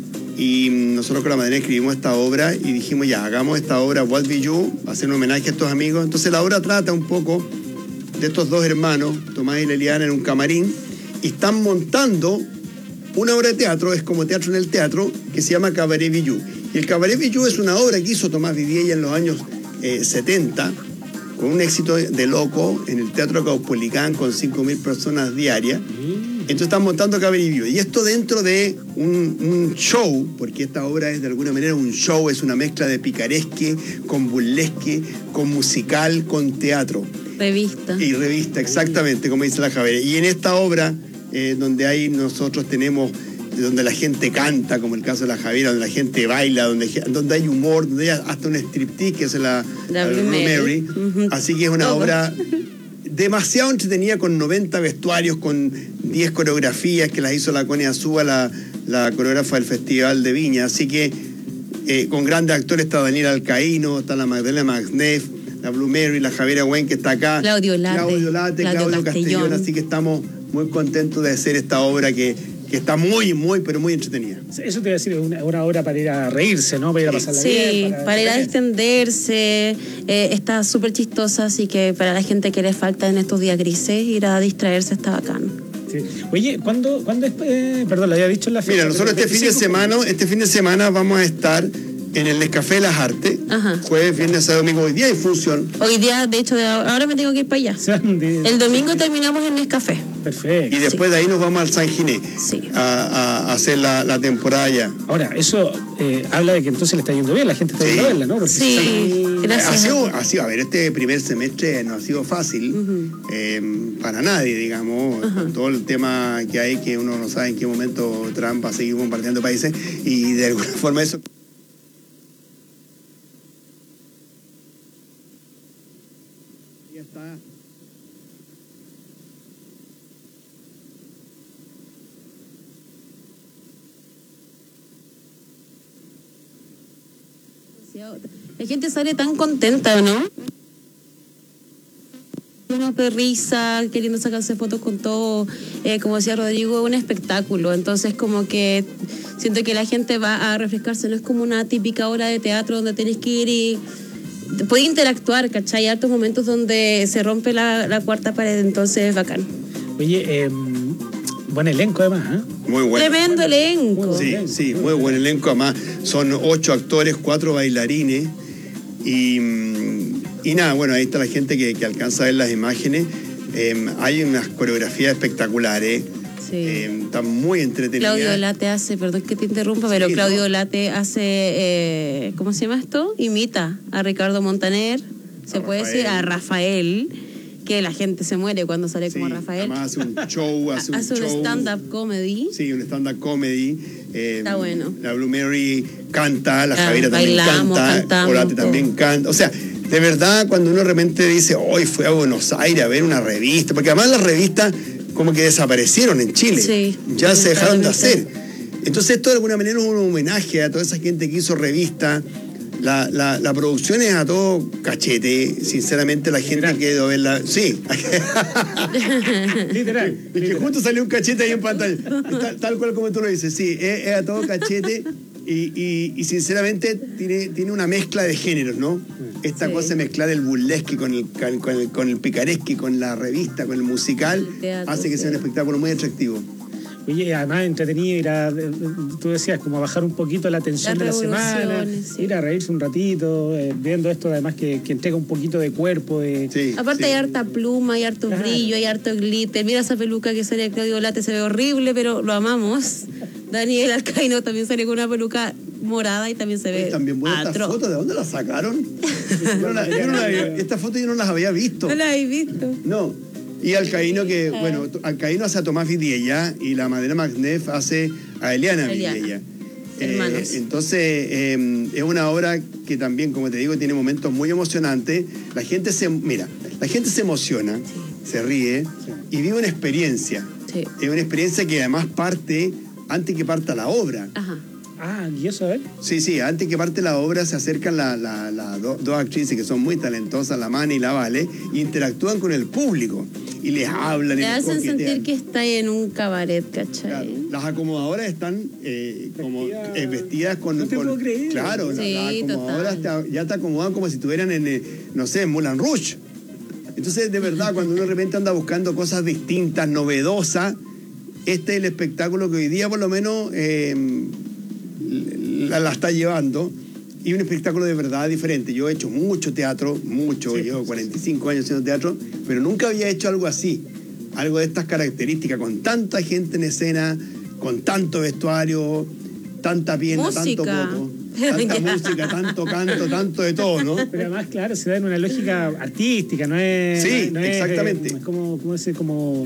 Y nosotros con la Madre escribimos esta obra y dijimos, ya, hagamos esta obra, What Be You, hacer un homenaje a estos amigos. Entonces la obra trata un poco de estos dos hermanos, Tomás y Leliana, en un camarín, y están montando una obra de teatro, es como teatro en el teatro, que se llama Cabaret Be You. Y el Cabaret Be You es una obra que hizo Tomás Vidiella en los años eh, setenta, con un éxito de loco en el Teatro Caupolicán, con cinco mil personas diarias. Entonces están montando Cabaret Be You. Y esto dentro de un, un show, porque esta obra es de alguna manera un show, es una mezcla de picaresque, con burlesque, con musical, con teatro. Revista. Y revista, exactamente, como dice la Javier. Y en esta obra, eh, donde ahí nosotros tenemos, donde la gente canta, como el caso de la Javiera, donde la gente baila, donde, donde hay humor, donde hay hasta un striptease, que es la, la Blue Mary. Mary. Uh-huh. Así que es una Todo. obra demasiado entretenida, con noventa vestuarios, con diez coreografías que las hizo la Connie Azúa, la, la coreógrafa del Festival de Viña. Así que eh, con grandes actores está Daniel Alcaíno, está la Magdalena Magnef, la Blue Mary, la Javiera Gwen, que está acá. Claudio Late. Claudio Late, Claudio, Claudio Castellón. Castellón. Así que estamos muy contentos de hacer esta obra que, que está muy, muy, pero muy entretenida. Eso te voy a decir, una, una obra para ir a reírse, ¿no? Para ir a pasarla sí, bien. Para, para ir a distenderse. Eh, está súper chistosa, así que para la gente que le falta en estos días grises, ir a distraerse está bacán. Sí. Oye, ¿cuándo, ¿cuándo es? Eh, perdón, lo había dicho en la fecha. Mira, nosotros este fin de semana, este fin de semana vamos a estar en el Nescafé de las Artes. Ajá. Jueves, viernes, sábado, domingo. Hoy día hay función. Hoy día, de hecho, de ahora me tengo que ir para allá. El domingo terminamos en Nescafé. Perfecto. Y después sí. de ahí nos vamos al San Ginés. Sí. A, a hacer la, la temporada ya. Ahora, eso eh, habla de que entonces le está yendo bien, la gente está yendo a verla, ¿no? Porque sí, está... gracias. Ha sido, ha sido, a ver, este primer semestre no ha sido fácil uh-huh. eh, para nadie, digamos, uh-huh. con todo el tema que hay, que uno no sabe en qué momento Trump va a seguir bombardeando países, y de alguna forma eso... Ya está. La gente sale tan contenta, ¿no? Unos de risa, queriendo sacarse fotos con todo, eh, como decía Rodrigo, es un espectáculo. Entonces, como que siento que la gente va a refrescarse, no es como una típica obra de teatro donde tenés que ir y puede interactuar, ¿cachai? Hay hartos momentos donde se rompe la, la cuarta pared, entonces es bacán. Oye, eh, buen elenco además, ¿eh? Muy bueno. Tremendo elenco. Sí, sí, muy buen elenco. Además, son ocho actores, cuatro bailarines. Y, y nada, bueno, ahí está la gente que, que alcanza a ver las imágenes. Eh, hay unas coreografías espectaculares. Sí. Eh, está muy entretenida. Claudio Late hace, perdón que te interrumpa, pero sí, Claudio ¿no? Late hace, eh, ¿cómo se llama esto? Imita a Ricardo Montaner, se a puede Rafael. decir, a Rafael, que la gente se muere cuando sale Sí, como Rafael. además hace un show, hace un Hace un show. stand-up comedy. Sí, un stand-up comedy. Eh, Está bueno. La Blue Mary canta, la Ah, Javiera también bailamos, canta, cantamos, Orate también todo. canta. O sea, de verdad, cuando uno de repente dice, hoy fue a Buenos Aires a ver una revista, porque además las revistas como que desaparecieron en Chile. Sí, ya se dejaron de hacer. lamentablemente. Entonces esto de alguna manera es un homenaje a toda esa gente que hizo revistas. La, la, la producción es a todo cachete, sinceramente la gente quedó a verla. Sí, Literal. es que justo salió un cachete ahí en pantalla. Tal, tal cual como tú lo dices, sí, es, es a todo cachete y, y, y sinceramente tiene, tiene una mezcla de géneros, ¿no? Esta Sí. cosa de mezclar el burlesque con el, con el, con el picaresque, con la revista, con el musical, El teatro, hace que sea un sí. espectáculo muy atractivo. Oye, además entretenido ir a, tú decías, como a bajar un poquito la tensión de la Las semana, revoluciones, sí. ir a reírse un ratito, eh, viendo esto además que, que entrega un poquito de cuerpo, de... Sí, Aparte sí. hay harta pluma, hay harto Claro. brillo, hay harto glitter. Mira esa peluca que sale de Claudio Late, se ve horrible, pero lo amamos. Daniel Alcaino también sale con una peluca morada y también se ve También buena esta atroz. foto, ¿de dónde la sacaron? Yo no la- yo no la había- esta foto yo no las había visto. ¿No la habéis visto? No. Y Alcaíno que, bueno, Alcaíno hace a Tomás Vidiella y la Madera Magnef hace a Eliana, Eliana. Vidiella. Hermanos. Eh, entonces, eh, es una obra que también, como te digo, tiene momentos muy emocionantes. La gente se, mira, la gente se emociona, se ríe y vive una experiencia. Sí. Es una experiencia que además parte antes que parta la obra. Ajá. Ah, ¿y eso, a ver? Sí, sí, antes que parte la obra se acercan las la, la, do- dos actrices que son muy talentosas, la Mane y la Vale, e interactúan con el público y les hablan y Te les hacen coquetean. sentir que está en un cabaret, ¿cachai? Claro, las acomodadoras están eh, como Vestidas- eh, vestidas con... No te con- puedo creer. Claro, la- Sí, las acomodadoras total. te- ya te acomodan como si estuvieran en, eh, no sé, en Moulin Rouge. Entonces, de verdad, cuando uno de repente anda buscando cosas distintas, novedosas, este es el espectáculo que hoy día por lo menos eh, la, la está llevando. Y un espectáculo de verdad diferente. Yo he hecho mucho teatro, mucho, Sí, llevo sí, cuarenta y cinco años haciendo teatro, pero nunca había hecho algo así, algo de estas características, con tanta gente en escena, con tanto vestuario, tanta pierna, Música. tanto poto, tanta Ya. música, tanto canto, tanto de todo, ¿no? Pero además, claro, se da en una lógica artística, no es... Sí, no es, exactamente. eh, como, como decir, como...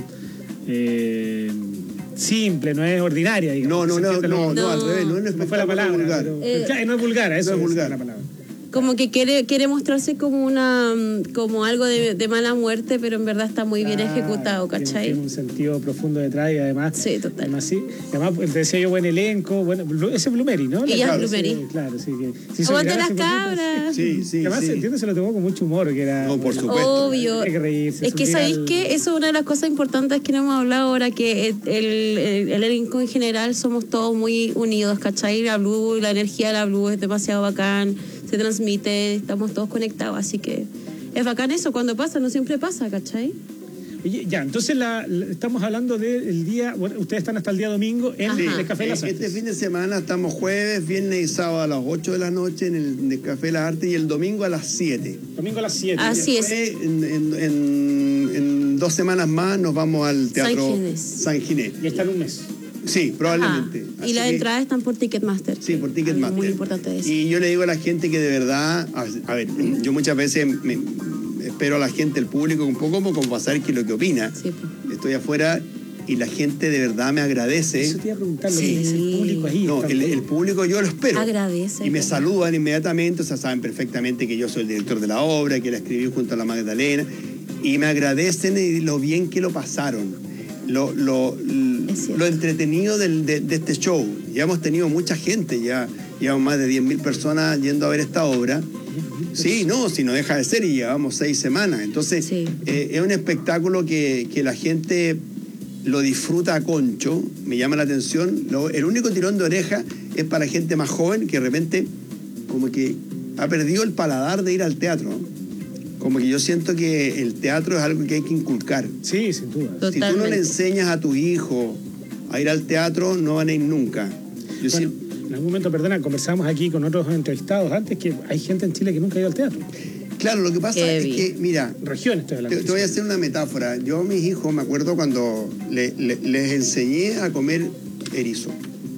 eh, simple, no es ordinaria, digamos. No, no, no, Se entiende no, lo- no, al revés, no es un No fue la espectáculo palabra, vulgar. pero- Eh, claro, no es vulgar, eso no es es vulgar. la palabra. Como que quiere, quiere mostrarse como una mm, como algo de, de mala muerte, pero en verdad está muy bien Claro, ejecutado, tiene- ¿cachai? Tiene un sentido profundo detrás y además... Sí, total. Además, sí. Y además, te decía yo, buen elenco, bueno, Blu- ese es Blumeri, ¿no? Ella es Claro, Blumeri. sí, claro, sí. Que, se hizo ¡Aguante viral las hace poquito, cabras! Sí, sí, Y además, sí. entiendo, se lo tomó con mucho humor, que era... No, por bueno, supuesto. Obvio. Hay que reírse. Es que, subir ¿sabéis al- qué? Eso es una de las cosas importantes que no hemos hablado ahora, que el, el, el elenco en general somos todos muy unidos, ¿cachai? La Blue, la energía de la Blue es demasiado bacán, se transmite, estamos todos conectados, así que es bacán eso, cuando pasa, no siempre pasa, ¿cachai? Oye, ya, entonces la, la- estamos hablando del día, bueno, ustedes están hasta el día domingo en Ajá. el Café de las Este Artes. fin de semana estamos jueves, viernes y sábado a las ocho de la noche en el Nescafé Las Artes y el domingo a las siete. Domingo a las siete. Así es. Después, En, en- en- en dos semanas más nos vamos al Teatro San Ginés. San Ginés. Y está en un mes. Sí, probablemente. Ajá. Así Y las que- entradas están por Ticketmaster. Sí, por Algo Ticketmaster. muy importante de eso. Y yo le digo a la gente que de verdad, a, a ver, yo muchas veces me- espero a la gente, el público, un poco como para saber qué es lo que opina. Sí, pues. Estoy afuera y la gente de verdad me agradece. Eso te iba a preguntar, lo Sí. que dice el público ahí. No, está el, todo. el público yo lo espero. Agradece. Y me pues. saludan inmediatamente, o sea, saben perfectamente que yo soy el director de la obra, que la escribí junto a la Magdalena, y me agradecen y lo bien que lo pasaron, lo, lo, Es cierto. lo entretenido del- de, de este show. Ya hemos tenido mucha gente, ya llevamos más de diez mil personas yendo a ver esta obra. Sí, no, si no deja de ser, y llevamos seis semanas. Entonces, Sí. eh, es un espectáculo que, que la gente lo disfruta a concho, me llama la atención. Lo- el único tirón de oreja es para gente más joven que de repente como que ha perdido el paladar de ir al teatro. Como que yo siento que el teatro es algo que hay que inculcar. Sí, sin duda. Si tú no Totalmente. le enseñas a tu hijo a ir al teatro, no van a ir nunca. Yo Bueno, sí- en algún momento, perdona, conversamos aquí con otros entrevistados antes que hay gente en Chile que nunca ha ido al teatro. claro, lo que pasa Qué es bien. que, mira, Regiones estoy hablando. Te, te voy a hacer una metáfora. Yo a mis hijos me acuerdo cuando le- le- les enseñé a comer erizo.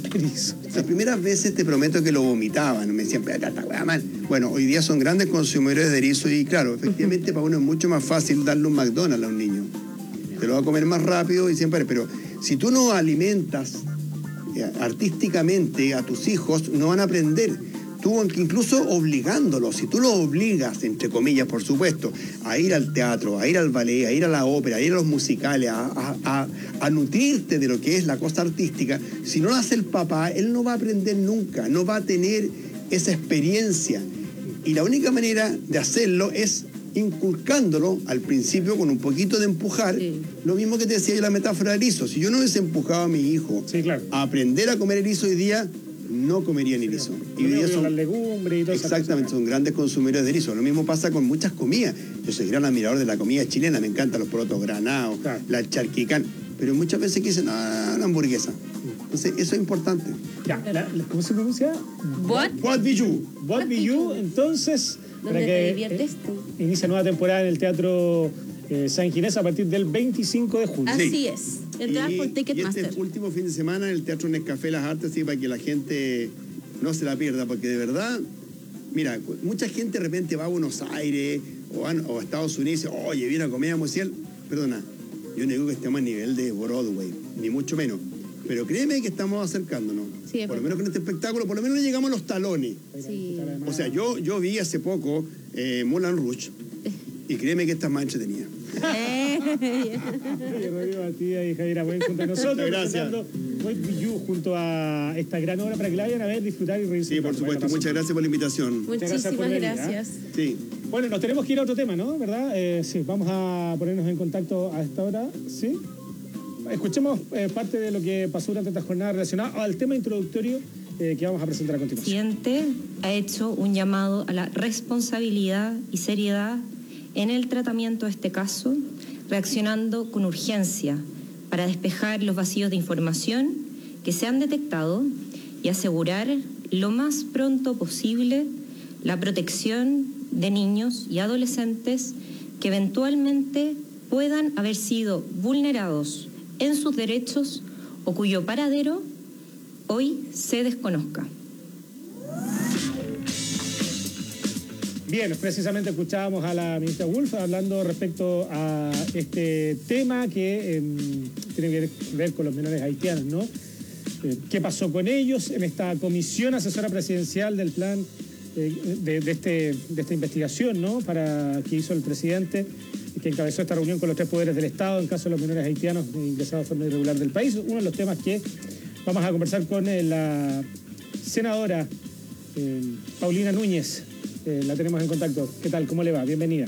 erizo. Las primeras veces te prometo que lo vomitaban, me decían, pero está weá mal. Bueno, hoy día son grandes consumidores de erizo y claro, efectivamente para uno es mucho más fácil darle un McDonald's a un niño. Te lo va a comer más rápido y siempre, pero si tú no alimentas eh, artísticamente a tus hijos, no van a aprender. Tú incluso obligándolos, si tú los obligas, entre comillas, por supuesto, a ir al teatro, a ir al ballet, a ir a la ópera, a ir a los musicales, a, a, a, a nutrirte de lo que es la cosa artística, si no lo hace el papá, él no va a aprender nunca, no va a tener esa experiencia. Y la única manera de hacerlo es inculcándolo al principio con un poquito de empujar, sí. Lo mismo que te decía yo la metáfora del erizo. Si yo no hubiese empujado a mi hijo sí, claro. a aprender a comer erizo hoy día, no comerían erizo. Y hoy día son las legumbres y todo eso. Exactamente, son grandes consumidores de erizo. Lo mismo pasa con muchas comidas. Yo soy gran admirador de la comida chilena, me encantan los porotos granados, claro. La charquicán, pero muchas veces dicen, ah, la hamburguesa. Entonces, eso es importante. Ya, la, ¿cómo se pronuncia? What? What be you? What be you, entonces, para ¿Dónde que te diviertes tú? eh, inicia nueva temporada en el Teatro eh, San Ginés a partir del veinticinco de julio. Así sí. es. Entrar por Ticketmaster. Y este último fin de semana en el Teatro Nescafé Las Artes, sí, para que la gente no se la pierda, porque de verdad, mira, mucha gente de repente va a Buenos Aires o a, o a Estados Unidos y dice, oye, viene a comedia musical. Perdona, yo no digo que estemos a nivel de Broadway, ni mucho menos. Pero créeme que estamos acercándonos. Sí, por lo menos con este espectáculo, por lo menos llegamos a los talones. Sí. O sea, yo, yo vi hace poco eh, Moulin Rouge y créeme que esta es más entretenida. Rodrigo Batía y Javier Abuen junto a nosotros. Gracias. What Be You junto a esta gran obra para que la vayan a ver, disfrutar y reírse. Sí, por supuesto. Muchas gracias por la invitación. Muchísimas gracias. Por gracias. Sí. Bueno, nos tenemos que ir a otro tema, ¿no? ¿Verdad? Eh, sí, vamos a ponernos en contacto a esta hora. Sí. Escuchemos eh, parte de lo que pasó durante esta jornada relacionada al tema introductorio eh, que vamos a presentar a continuación. El presidente ha hecho un llamado a la responsabilidad y seriedad en el tratamiento de este caso, reaccionando con urgencia para despejar los vacíos de información que se han detectado y asegurar lo más pronto posible la protección de niños y adolescentes que eventualmente puedan haber sido vulnerados en sus derechos o cuyo paradero hoy se desconozca. Bien, precisamente escuchábamos a la ministra Wolf hablando respecto a este tema que eh, tiene que ver con los menores haitianos, ¿no? Eh, ¿Qué pasó con ellos en esta comisión asesora presidencial del plan eh, de, de, este, de esta investigación, ¿no? Para que hizo el presidente, que encabezó esta reunión con los tres poderes del Estado en caso de los menores haitianos ingresados de forma irregular del país? Uno de los temas que vamos a conversar con eh, la senadora eh, Paulina Núñez. Eh, la tenemos en contacto. ¿Qué tal? ¿Cómo le va? Bienvenida.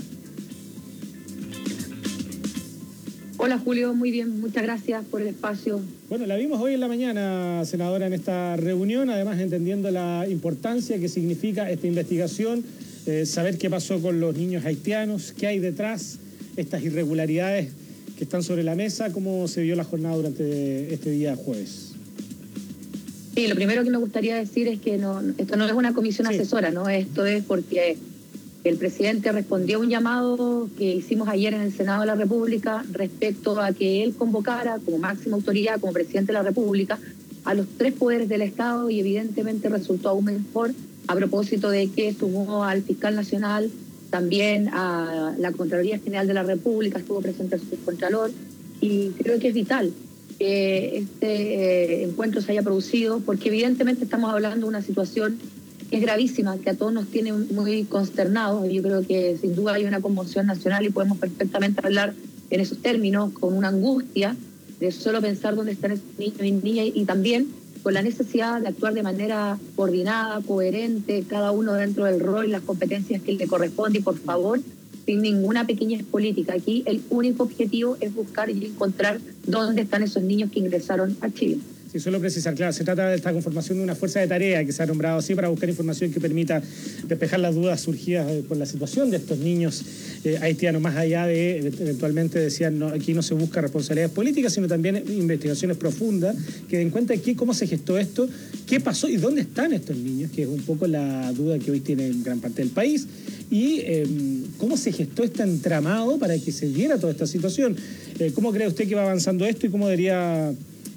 Hola Julio, muy bien, muchas gracias por el espacio. Bueno, la vimos hoy en la mañana, senadora, en esta reunión, además entendiendo la importancia que significa esta investigación, eh, saber qué pasó con los niños haitianos, qué hay detrás, estas irregularidades que están sobre la mesa, cómo se vio la jornada durante este día jueves. Sí, lo primero que me gustaría decir es que no, esto no es una comisión sí. asesora, ¿no? Esto es porque el presidente respondió a un llamado que hicimos ayer en el Senado de la República respecto a que él convocara como máxima autoridad, como presidente de la República, a los tres poderes del Estado, y evidentemente resultó aún mejor a propósito de que sumó al fiscal nacional, también a la Contraloría General de la República, estuvo presente el subcontralor, y creo que es vital que este eh, encuentro se haya producido, porque evidentemente estamos hablando de una situación que es gravísima, que a todos nos tiene muy consternados. Yo creo que sin duda hay una conmoción nacional y podemos perfectamente hablar en esos términos, con una angustia de solo pensar dónde están esos niños y niñas, y también con la necesidad de actuar de manera coordinada, coherente, cada uno dentro del rol y las competencias que le corresponde, y por favor, sin ninguna pequeñez política. Aquí el único objetivo es buscar y encontrar dónde están esos niños que ingresaron a Chile. Sí, solo precisar, claro, se trata de esta conformación de una fuerza de tarea que se ha nombrado así para buscar información que permita despejar las dudas surgidas por la situación de estos niños eh, haitianos, más allá de, eventualmente decían, no, aquí no se busca responsabilidades políticas, sino también investigaciones profundas que den cuenta de qué, cómo se gestó esto, qué pasó y dónde están estos niños, que es un poco la duda que hoy tiene gran parte del país, y eh, cómo se gestó este entramado para que se diera toda esta situación. Eh, ¿Cómo cree usted que va avanzando esto y cómo debería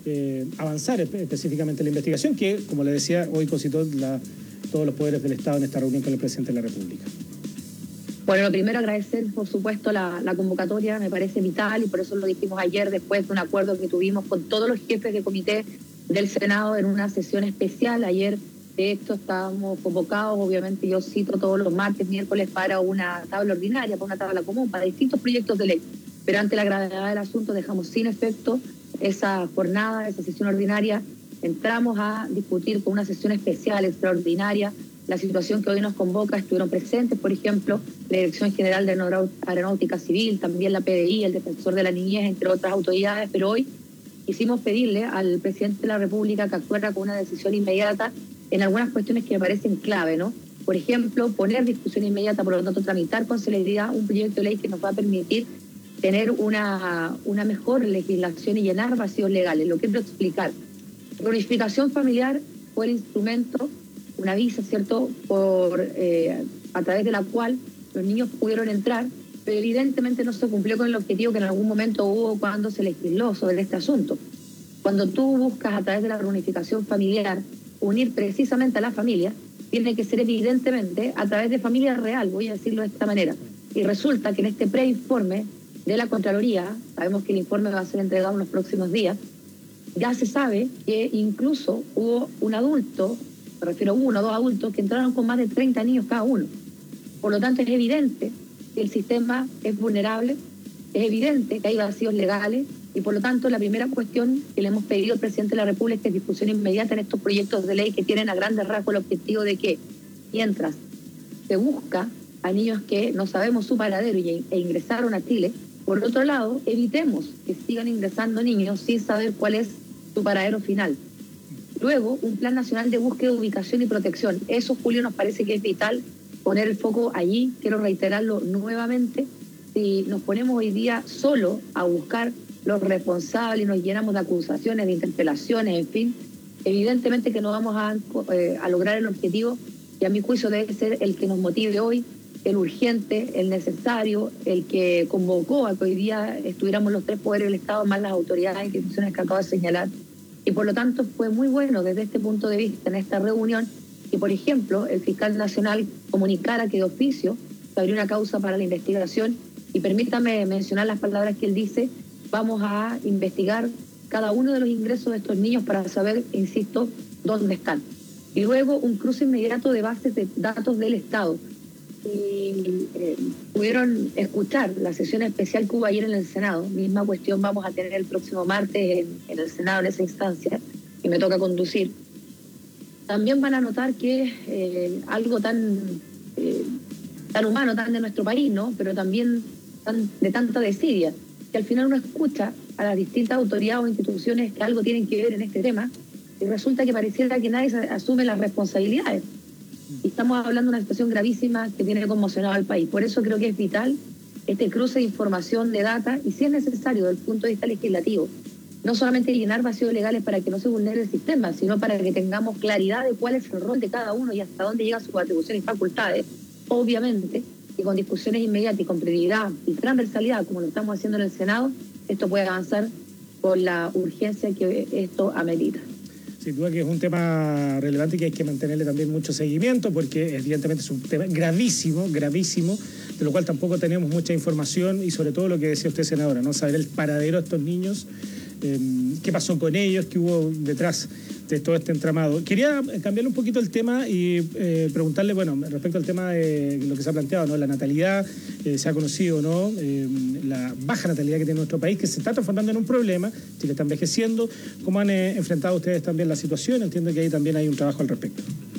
eh, avanzar específicamente en la investigación, que, como le decía, hoy concitó la, todos los poderes del Estado en esta reunión con el presidente de la República. Bueno, lo primero agradecer, por supuesto, la, la convocatoria, me parece vital, y por eso lo dijimos ayer, después de un acuerdo que tuvimos con todos los jefes de comité del Senado en una sesión especial. Ayer, de hecho, estábamos convocados, obviamente yo cito todos los martes, miércoles, para una tabla ordinaria, para una tabla común, para distintos proyectos de ley. Pero ante la gravedad del asunto dejamos sin efecto esa jornada, esa sesión ordinaria. Entramos a discutir con una sesión especial, extraordinaria, la situación que hoy nos convoca. Estuvieron presentes, por ejemplo, la Dirección General de Aeronáutica Civil, también la P D I, el Defensor de la Niñez, entre otras autoridades, pero hoy quisimos pedirle al presidente de la República que actuara con una decisión inmediata en algunas cuestiones que me parecen clave, ¿no? Por ejemplo, poner discusión inmediata, por lo tanto, tramitar con celeridad un proyecto de ley que nos va a permitir tener una, una mejor legislación y llenar vacíos legales. Lo quiero explicar. Reunificación familiar fue el instrumento, una visa, ¿cierto?, por eh, a través de la cual los niños pudieron entrar, pero evidentemente no se cumplió con el objetivo que en algún momento hubo cuando se legisló sobre este asunto. Cuando tú buscas a través de la reunificación familiar unir precisamente a la familia, tiene que ser evidentemente a través de familia real, voy a decirlo de esta manera. Y resulta que en este preinforme de la Contraloría, sabemos que el informe va a ser entregado en los próximos días, ya se sabe que incluso hubo un adulto, me refiero a uno o dos adultos, que entraron con más de treinta niños cada uno. Por lo tanto, es evidente que el sistema es vulnerable, es evidente que hay vacíos legales, y por lo tanto la primera cuestión que le hemos pedido al presidente de la República es discusión inmediata en estos proyectos de ley que tienen a grandes rasgos el objetivo de que mientras se busca a niños que no sabemos su paradero y, e ingresaron a Chile, por otro lado, evitemos que sigan ingresando niños sin saber cuál es su paradero final. Luego, un plan nacional de búsqueda, ubicación y protección. Eso, Julio, nos parece que es vital poner el foco allí. Quiero reiterarlo nuevamente. Si nos ponemos hoy día solo a buscar los responsables y nos llenamos de acusaciones, de interpelaciones, en fin, evidentemente que no vamos a, eh, a lograr el objetivo, que a mi juicio debe ser el que nos motive hoy, el urgente, el necesario, el que convocó a que hoy día estuviéramos los tres poderes del Estado, más las autoridades e instituciones que acabo de señalar. Y por lo tanto fue muy bueno desde este punto de vista en esta reunión que, por ejemplo, el fiscal nacional comunicara que de oficio se abrió una causa para la investigación, y permítame mencionar las palabras que él dice: vamos a investigar cada uno de los ingresos de estos niños para saber, insisto, dónde están. Y luego un cruce inmediato de bases de datos del Estado. Y eh, pudieron escuchar la sesión especial que hubo ayer en el Senado. Misma cuestión vamos a tener el próximo martes en, en el Senado, en esa instancia, y me toca conducir. También van a notar que eh, algo tan, eh, tan humano, tan de nuestro país, ¿no?, pero también tan, de tanta desidia, que al final uno escucha a las distintas autoridades o instituciones que algo tienen que ver en este tema, y resulta que pareciera que nadie asume las responsabilidades. Y estamos hablando de una situación gravísima que tiene conmocionado al país. Por eso creo que es vital este cruce de información, de data, y si es necesario desde el punto de vista legislativo, no solamente llenar vacíos legales para que no se vulnere el sistema, sino para que tengamos claridad de cuál es el rol de cada uno y hasta dónde llegan sus atribuciones y facultades. Obviamente, y con discusiones inmediatas y con prioridad y transversalidad, como lo estamos haciendo en el Senado, esto puede avanzar con la urgencia que esto amerita. Sin duda que es un tema relevante y que hay que mantenerle también mucho seguimiento, porque evidentemente es un tema gravísimo, gravísimo, de lo cual tampoco tenemos mucha información, y sobre todo lo que decía usted, senadora, ¿no?, saber el paradero de estos niños, eh, qué pasó con ellos, qué hubo detrás de todo este entramado. Quería cambiarle un poquito el tema y eh, preguntarle, bueno, respecto al tema de lo que se ha planteado, ¿no?, la natalidad, eh, se ha conocido, ¿no?, eh, la baja natalidad que tiene nuestro país, que se está transformando en un problema. Chile está envejeciendo. ¿Cómo han eh, enfrentado ustedes también la situación? Entiendo que ahí también hay un trabajo al respecto.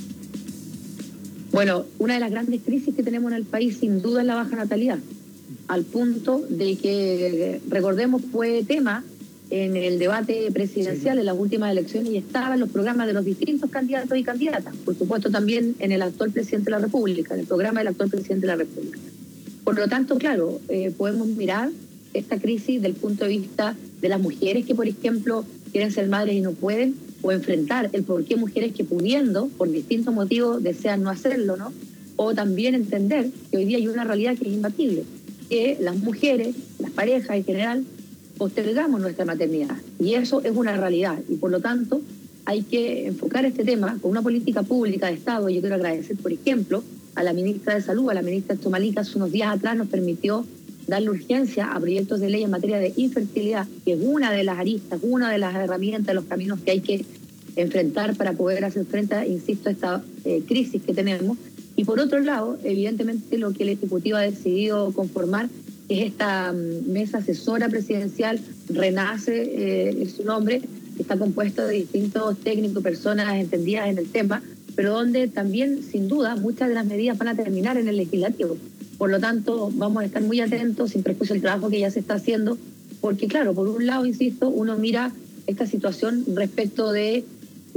Bueno, una de las grandes crisis que tenemos en el país sin duda es la baja natalidad, al punto de que, recordemos, fue tema en el debate presidencial, sí, en las últimas elecciones, y estaba en los programas de los distintos candidatos y candidatas, por supuesto también en el actual presidente de la República, en el programa del actual presidente de la República. Por lo tanto, claro, eh, podemos mirar esta crisis del punto de vista de las mujeres que, por ejemplo, quieren ser madres y no pueden, o enfrentar el por qué mujeres que pudiendo, por distintos motivos, desean no hacerlo, ¿no? O también entender que hoy día hay una realidad que es imbatible, que las mujeres, las parejas en general, postergamos nuestra maternidad. Y eso es una realidad. Y por lo tanto, hay que enfocar este tema con una política pública de Estado. Yo quiero agradecer, por ejemplo, a la ministra de Salud, a la ministra Tomalika, hace unos días atrás nos permitió darle urgencia a proyectos de ley en materia de infertilidad, que es una de las aristas, una de las herramientas, los caminos que hay que enfrentar para poder hacer frente, a, insisto, a esta eh, crisis que tenemos. Y por otro lado, evidentemente lo que el Ejecutivo ha decidido conformar es esta um, mesa asesora presidencial, Renace eh, es su nombre, que está compuesta de distintos técnicos, personas entendidas en el tema, pero donde también, sin duda, muchas de las medidas van a terminar en el legislativo. Por lo tanto, vamos a estar muy atentos, sin perjuicio del trabajo que ya se está haciendo, porque claro, por un lado, insisto, uno mira esta situación respecto de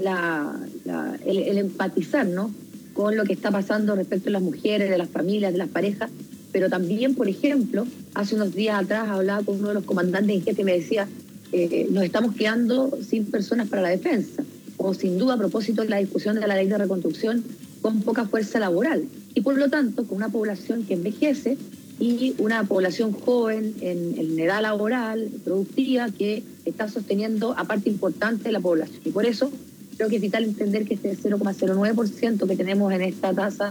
la, la, el, el empatizar, ¿no?, con lo que está pasando respecto de las mujeres, de las familias, de las parejas, pero también, por ejemplo, hace unos días atrás hablaba con uno de los comandantes en jefe y me decía, eh, nos estamos quedando sin personas para la defensa, o sin duda a propósito de la discusión de la ley de reconstrucción, con poca fuerza laboral, y por lo tanto con una población que envejece y una población joven en, en edad laboral, productiva, que está sosteniendo a parte importante de la población. Y por eso creo que es vital entender que este cero coma cero nueve por ciento que tenemos en esta tasa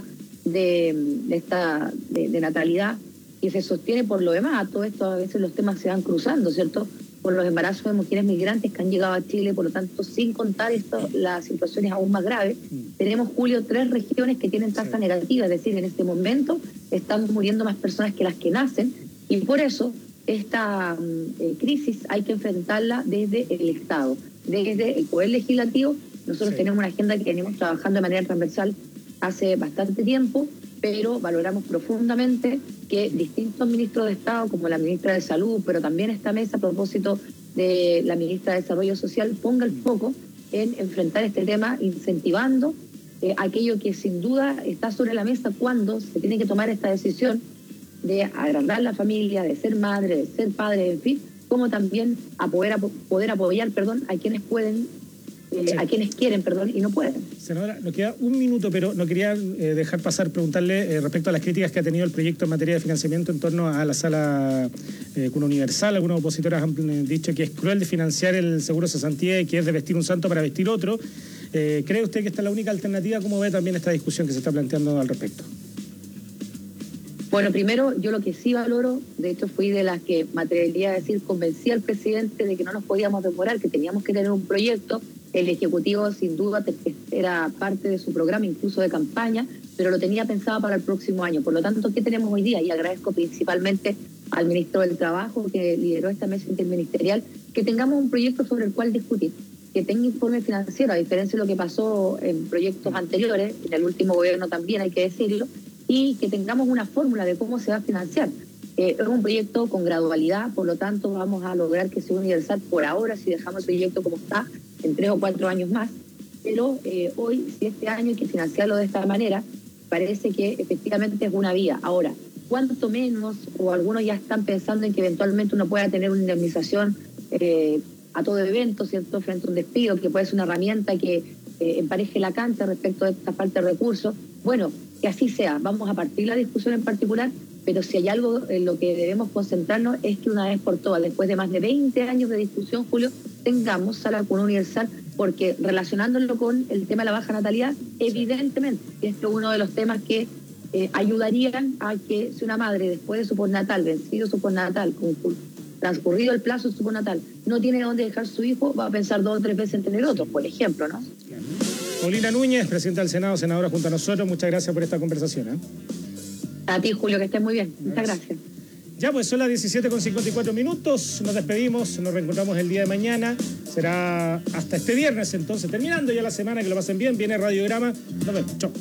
de, de, esta, de, de natalidad, que se sostiene por lo demás, todo esto a veces los temas se van cruzando, ¿cierto?, por los embarazos de mujeres migrantes que han llegado a Chile, por lo tanto, sin contar esto, las situaciones aún más graves, tenemos, Julio, tres regiones que tienen tasa sí. negativa, es decir, en este momento están muriendo más personas que las que nacen, y por eso esta eh, crisis hay que enfrentarla desde el Estado, desde el Poder Legislativo. Nosotros sí. tenemos una agenda que venimos trabajando de manera transversal hace bastante tiempo, pero valoramos profundamente que distintos ministros de Estado, como la ministra de Salud, pero también esta mesa a propósito de la ministra de Desarrollo Social, ponga el foco en enfrentar este tema, incentivando eh, aquello que sin duda está sobre la mesa cuando se tiene que tomar esta decisión de agrandar la familia, de ser madre, de ser padre, en fin, como también a poder, a poder apoyar, perdón, a quienes pueden, eh, sí. a quienes quieren, perdón, y no pueden. Senadora, nos queda un minuto, pero no quería eh, dejar pasar, preguntarle eh, respecto a las críticas que ha tenido el proyecto en materia de financiamiento en torno a la sala eh, Cuna Universal. Algunos opositores han eh, dicho que es cruel de financiar el seguro cesantía y que es de vestir un santo para vestir otro. Eh, ¿Cree usted que esta es la única alternativa? ¿Cómo ve también esta discusión que se está planteando al respecto? Bueno, primero, yo lo que sí valoro, de hecho fui de las que me atrevería a decir, convencí al presidente de que no nos podíamos demorar, que teníamos que tener un proyecto. El Ejecutivo, sin duda, era parte de su programa, incluso de campaña, pero lo tenía pensado para el próximo año. Por lo tanto, ¿qué tenemos hoy día? Y agradezco principalmente al ministro del Trabajo, que lideró esta mesa interministerial, que tengamos un proyecto sobre el cual discutir, que tenga informe financiero, a diferencia de lo que pasó en proyectos anteriores, en el último gobierno también hay que decirlo, y que tengamos una fórmula de cómo se va a financiar. Eh, es un proyecto con gradualidad, por lo tanto vamos a lograr que sea universal por ahora si dejamos el proyecto como está, en tres o cuatro años más, pero eh, hoy, si este año hay que financiarlo de esta manera, parece que efectivamente es una vía. Ahora, cuánto menos, o algunos ya están pensando en que eventualmente uno pueda tener una indemnización eh, a todo evento, ¿cierto?, frente a un despido, que puede ser una herramienta que eh, empareje la cancha respecto a esta falta de recursos. Bueno, que así sea, vamos a partir la discusión en particular, pero si hay algo en lo que debemos concentrarnos es que una vez por todas, después de más de veinte años de discusión, Julio, tengamos sala Cuna Universal, porque relacionándolo con el tema de la baja natalidad, evidentemente, este es uno de los temas que eh, ayudarían a que si una madre después de su postnatal, vencido su postnatal, transcurrido el plazo de su postnatal, no tiene dónde dejar su hijo, va a pensar dos o tres veces en tener otro, por ejemplo, ¿no? Paulina Núñez, presidenta del Senado, senadora junto a nosotros, muchas gracias por esta conversación. ¿eh? A ti, Julio, que estés muy bien. Muchas gracias. Ya, pues son las diecisiete con cincuenta y cuatro minutos, nos despedimos, nos reencontramos el día de mañana, será hasta este viernes, entonces, terminando ya la semana, que lo pasen bien, viene Radiograma, nos vemos, chao.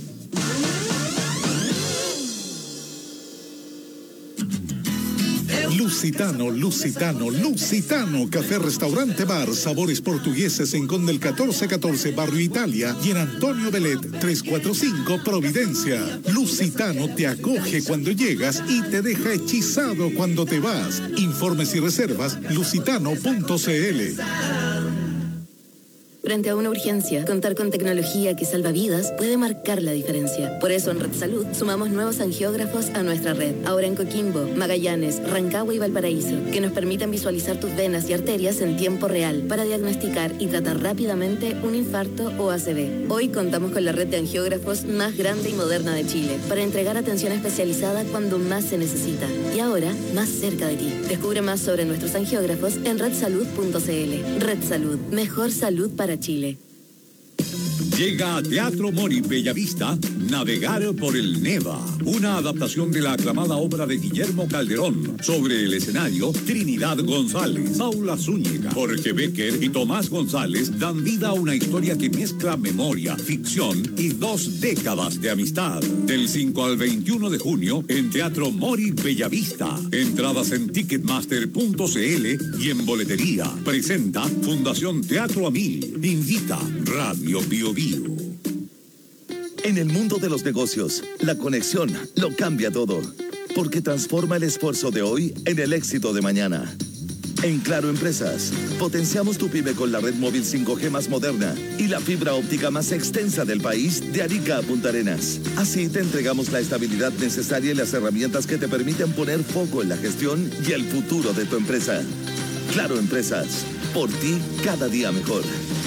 Lusitano, Lusitano, Lusitano, café, restaurante, bar, sabores portugueses en Conde el catorce catorce, Barrio Italia, y en Antonio Belet, trescientos cuarenta y cinco, Providencia. Lusitano te acoge cuando llegas y te deja hechizado cuando te vas. Informes y reservas, lusitano punto c l. Frente a una urgencia, contar con tecnología que salva vidas puede marcar la diferencia. Por eso en Red Salud sumamos nuevos angiógrafos a nuestra red. Ahora en Coquimbo, Magallanes, Rancagua y Valparaíso, que nos permiten visualizar tus venas y arterias en tiempo real para diagnosticar y tratar rápidamente un infarto o A C V. Hoy contamos con la red de angiógrafos más grande y moderna de Chile para entregar atención especializada cuando más se necesita. Y ahora, más cerca de ti. Descubre más sobre nuestros angiógrafos en red salud punto c l. Red Salud. Mejor salud para Chile. Llega a Teatro Mori Bellavista, Navegar por el Neva, una adaptación de la aclamada obra de Guillermo Calderón. Sobre el escenario, Trinidad González, Paula Zúñiga, Jorge Becker y Tomás González dan vida a una historia que mezcla memoria, ficción y dos décadas de amistad. Del cinco al veintiuno de junio en Teatro Mori Bellavista. Entradas en ticketmaster punto c l y en boletería. Presenta Fundación Teatro a Mil. Invita Radio Bio Bio. En el mundo de los negocios, la conexión lo cambia todo, porque transforma el esfuerzo de hoy en el éxito de mañana. En Claro Empresas, potenciamos tu pyme con la red móvil cinco G más moderna y la fibra óptica más extensa del país, de Arica a Punta Arenas. Así te entregamos la estabilidad necesaria y las herramientas que te permiten poner foco en la gestión y el futuro de tu empresa. Claro Empresas, por ti cada día mejor.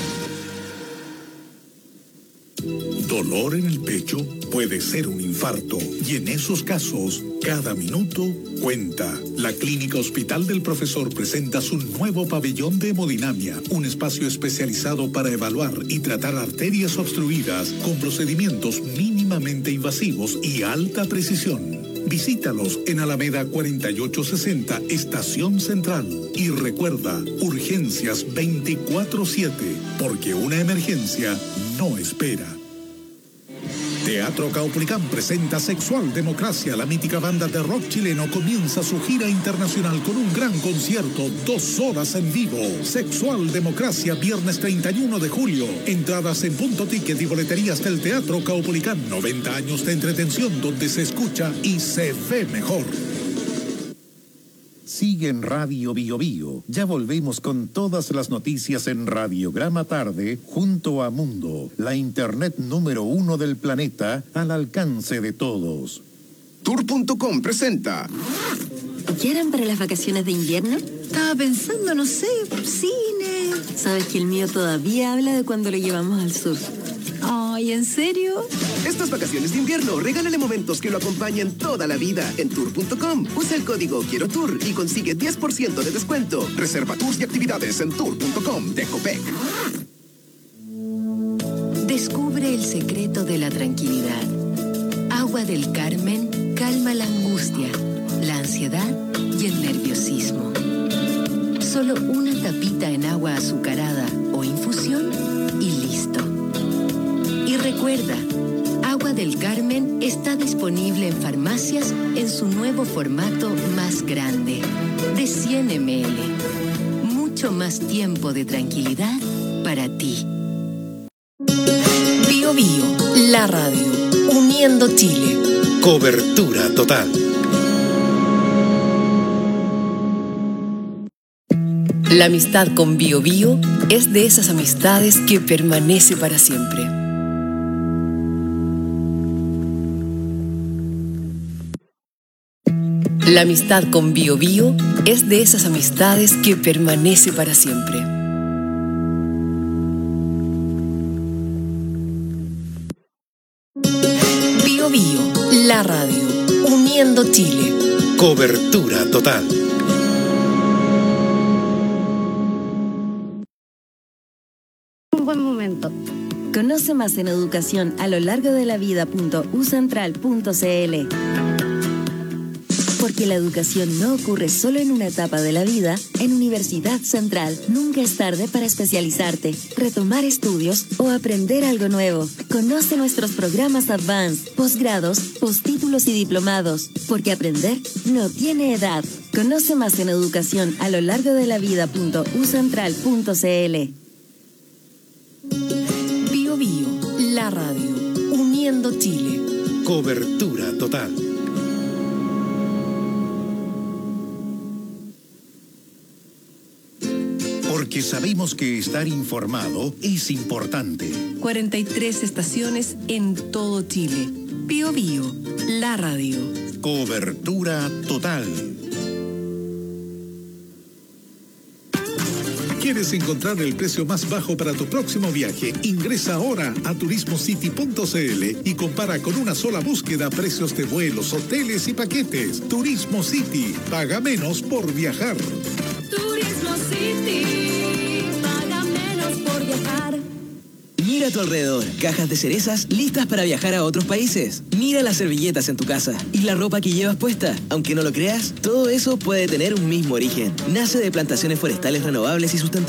Dolor en el pecho puede ser un infarto y en esos casos, cada minuto cuenta. La Clínica Hospital del Profesor presenta su nuevo pabellón de hemodinamia, un espacio especializado para evaluar y tratar arterias obstruidas con procedimientos mínimamente invasivos y alta precisión. Visítalos en Alameda cuarenta y ocho sesenta, Estación Central. Y recuerda, urgencias veinticuatro siete, porque una emergencia no espera. Teatro Caupolicán presenta Sexual Democracia. La mítica banda de rock chileno comienza su gira internacional con un gran concierto, dos horas en vivo. Sexual Democracia, viernes treinta y uno de julio. Entradas en Punto Ticket y boleterías del Teatro Caupolicán. noventa años de entretención donde se escucha y se ve mejor. Sigue en Radio Bio Bio. Ya volvemos con todas las noticias en Radiograma Tarde junto a Mundo, la internet número uno del planeta al alcance de todos. Tour punto com presenta. ¿Qué harán para las vacaciones de invierno? Estaba pensando, no sé, cine. Sabes que el mío todavía habla de cuando lo llevamos al sur. Ay, ¿en serio? Estas vacaciones de invierno, regálale momentos que lo acompañen toda la vida en tour punto com. Usa el código Quiero Tour y consigue diez por ciento de descuento. Reserva tours y actividades en tour punto com de Copec. Descubre el secreto de la tranquilidad. Agua del Carmen calma la angustia, la ansiedad y el nerviosismo. Solo una tapita en agua azucarada o infusión y listo. Y recuerda, Agua del Carmen está disponible en farmacias en su nuevo formato más grande, de cien mililitros. Mucho más tiempo de tranquilidad para ti. Bio Bio, la radio, uniendo Chile. Cobertura total. La amistad con Bio Bio es de esas amistades que permanece para siempre. La amistad con Bio Bio es de esas amistades que permanece para siempre. Bio Bio, la radio, uniendo Chile. Cobertura total. Un buen momento. Conoce más en educación a lo largo de la vida punto u central punto c l. Porque la educación no ocurre solo en una etapa de la vida, en Universidad Central nunca es tarde para especializarte, retomar estudios o aprender algo nuevo. Conoce nuestros programas Advanced, posgrados, postítulos y diplomados, porque aprender no tiene edad. Conoce más en educación a lo largo de la vida punto u central punto c l. Bio Bio, la radio, uniendo Chile. Cobertura total. porque sabemos que estar informado es importante. cuarenta y tres estaciones en todo Chile. Bio Bio, la radio. Cobertura total. ¿Quieres encontrar el precio más bajo para tu próximo viaje? Ingresa ahora a turismo city punto c l y compara con una sola búsqueda precios de vuelos, hoteles y paquetes. Turismo City, paga menos por viajar. Turismo City, paga menos por viajar. Mira a tu alrededor, cajas de cerezas listas para viajar a otros países. Mira las servilletas en tu casa y la ropa que llevas puesta. Aunque no lo creas, todo eso puede tener un mismo origen. Nace de plantaciones forestales renovables y sustentables.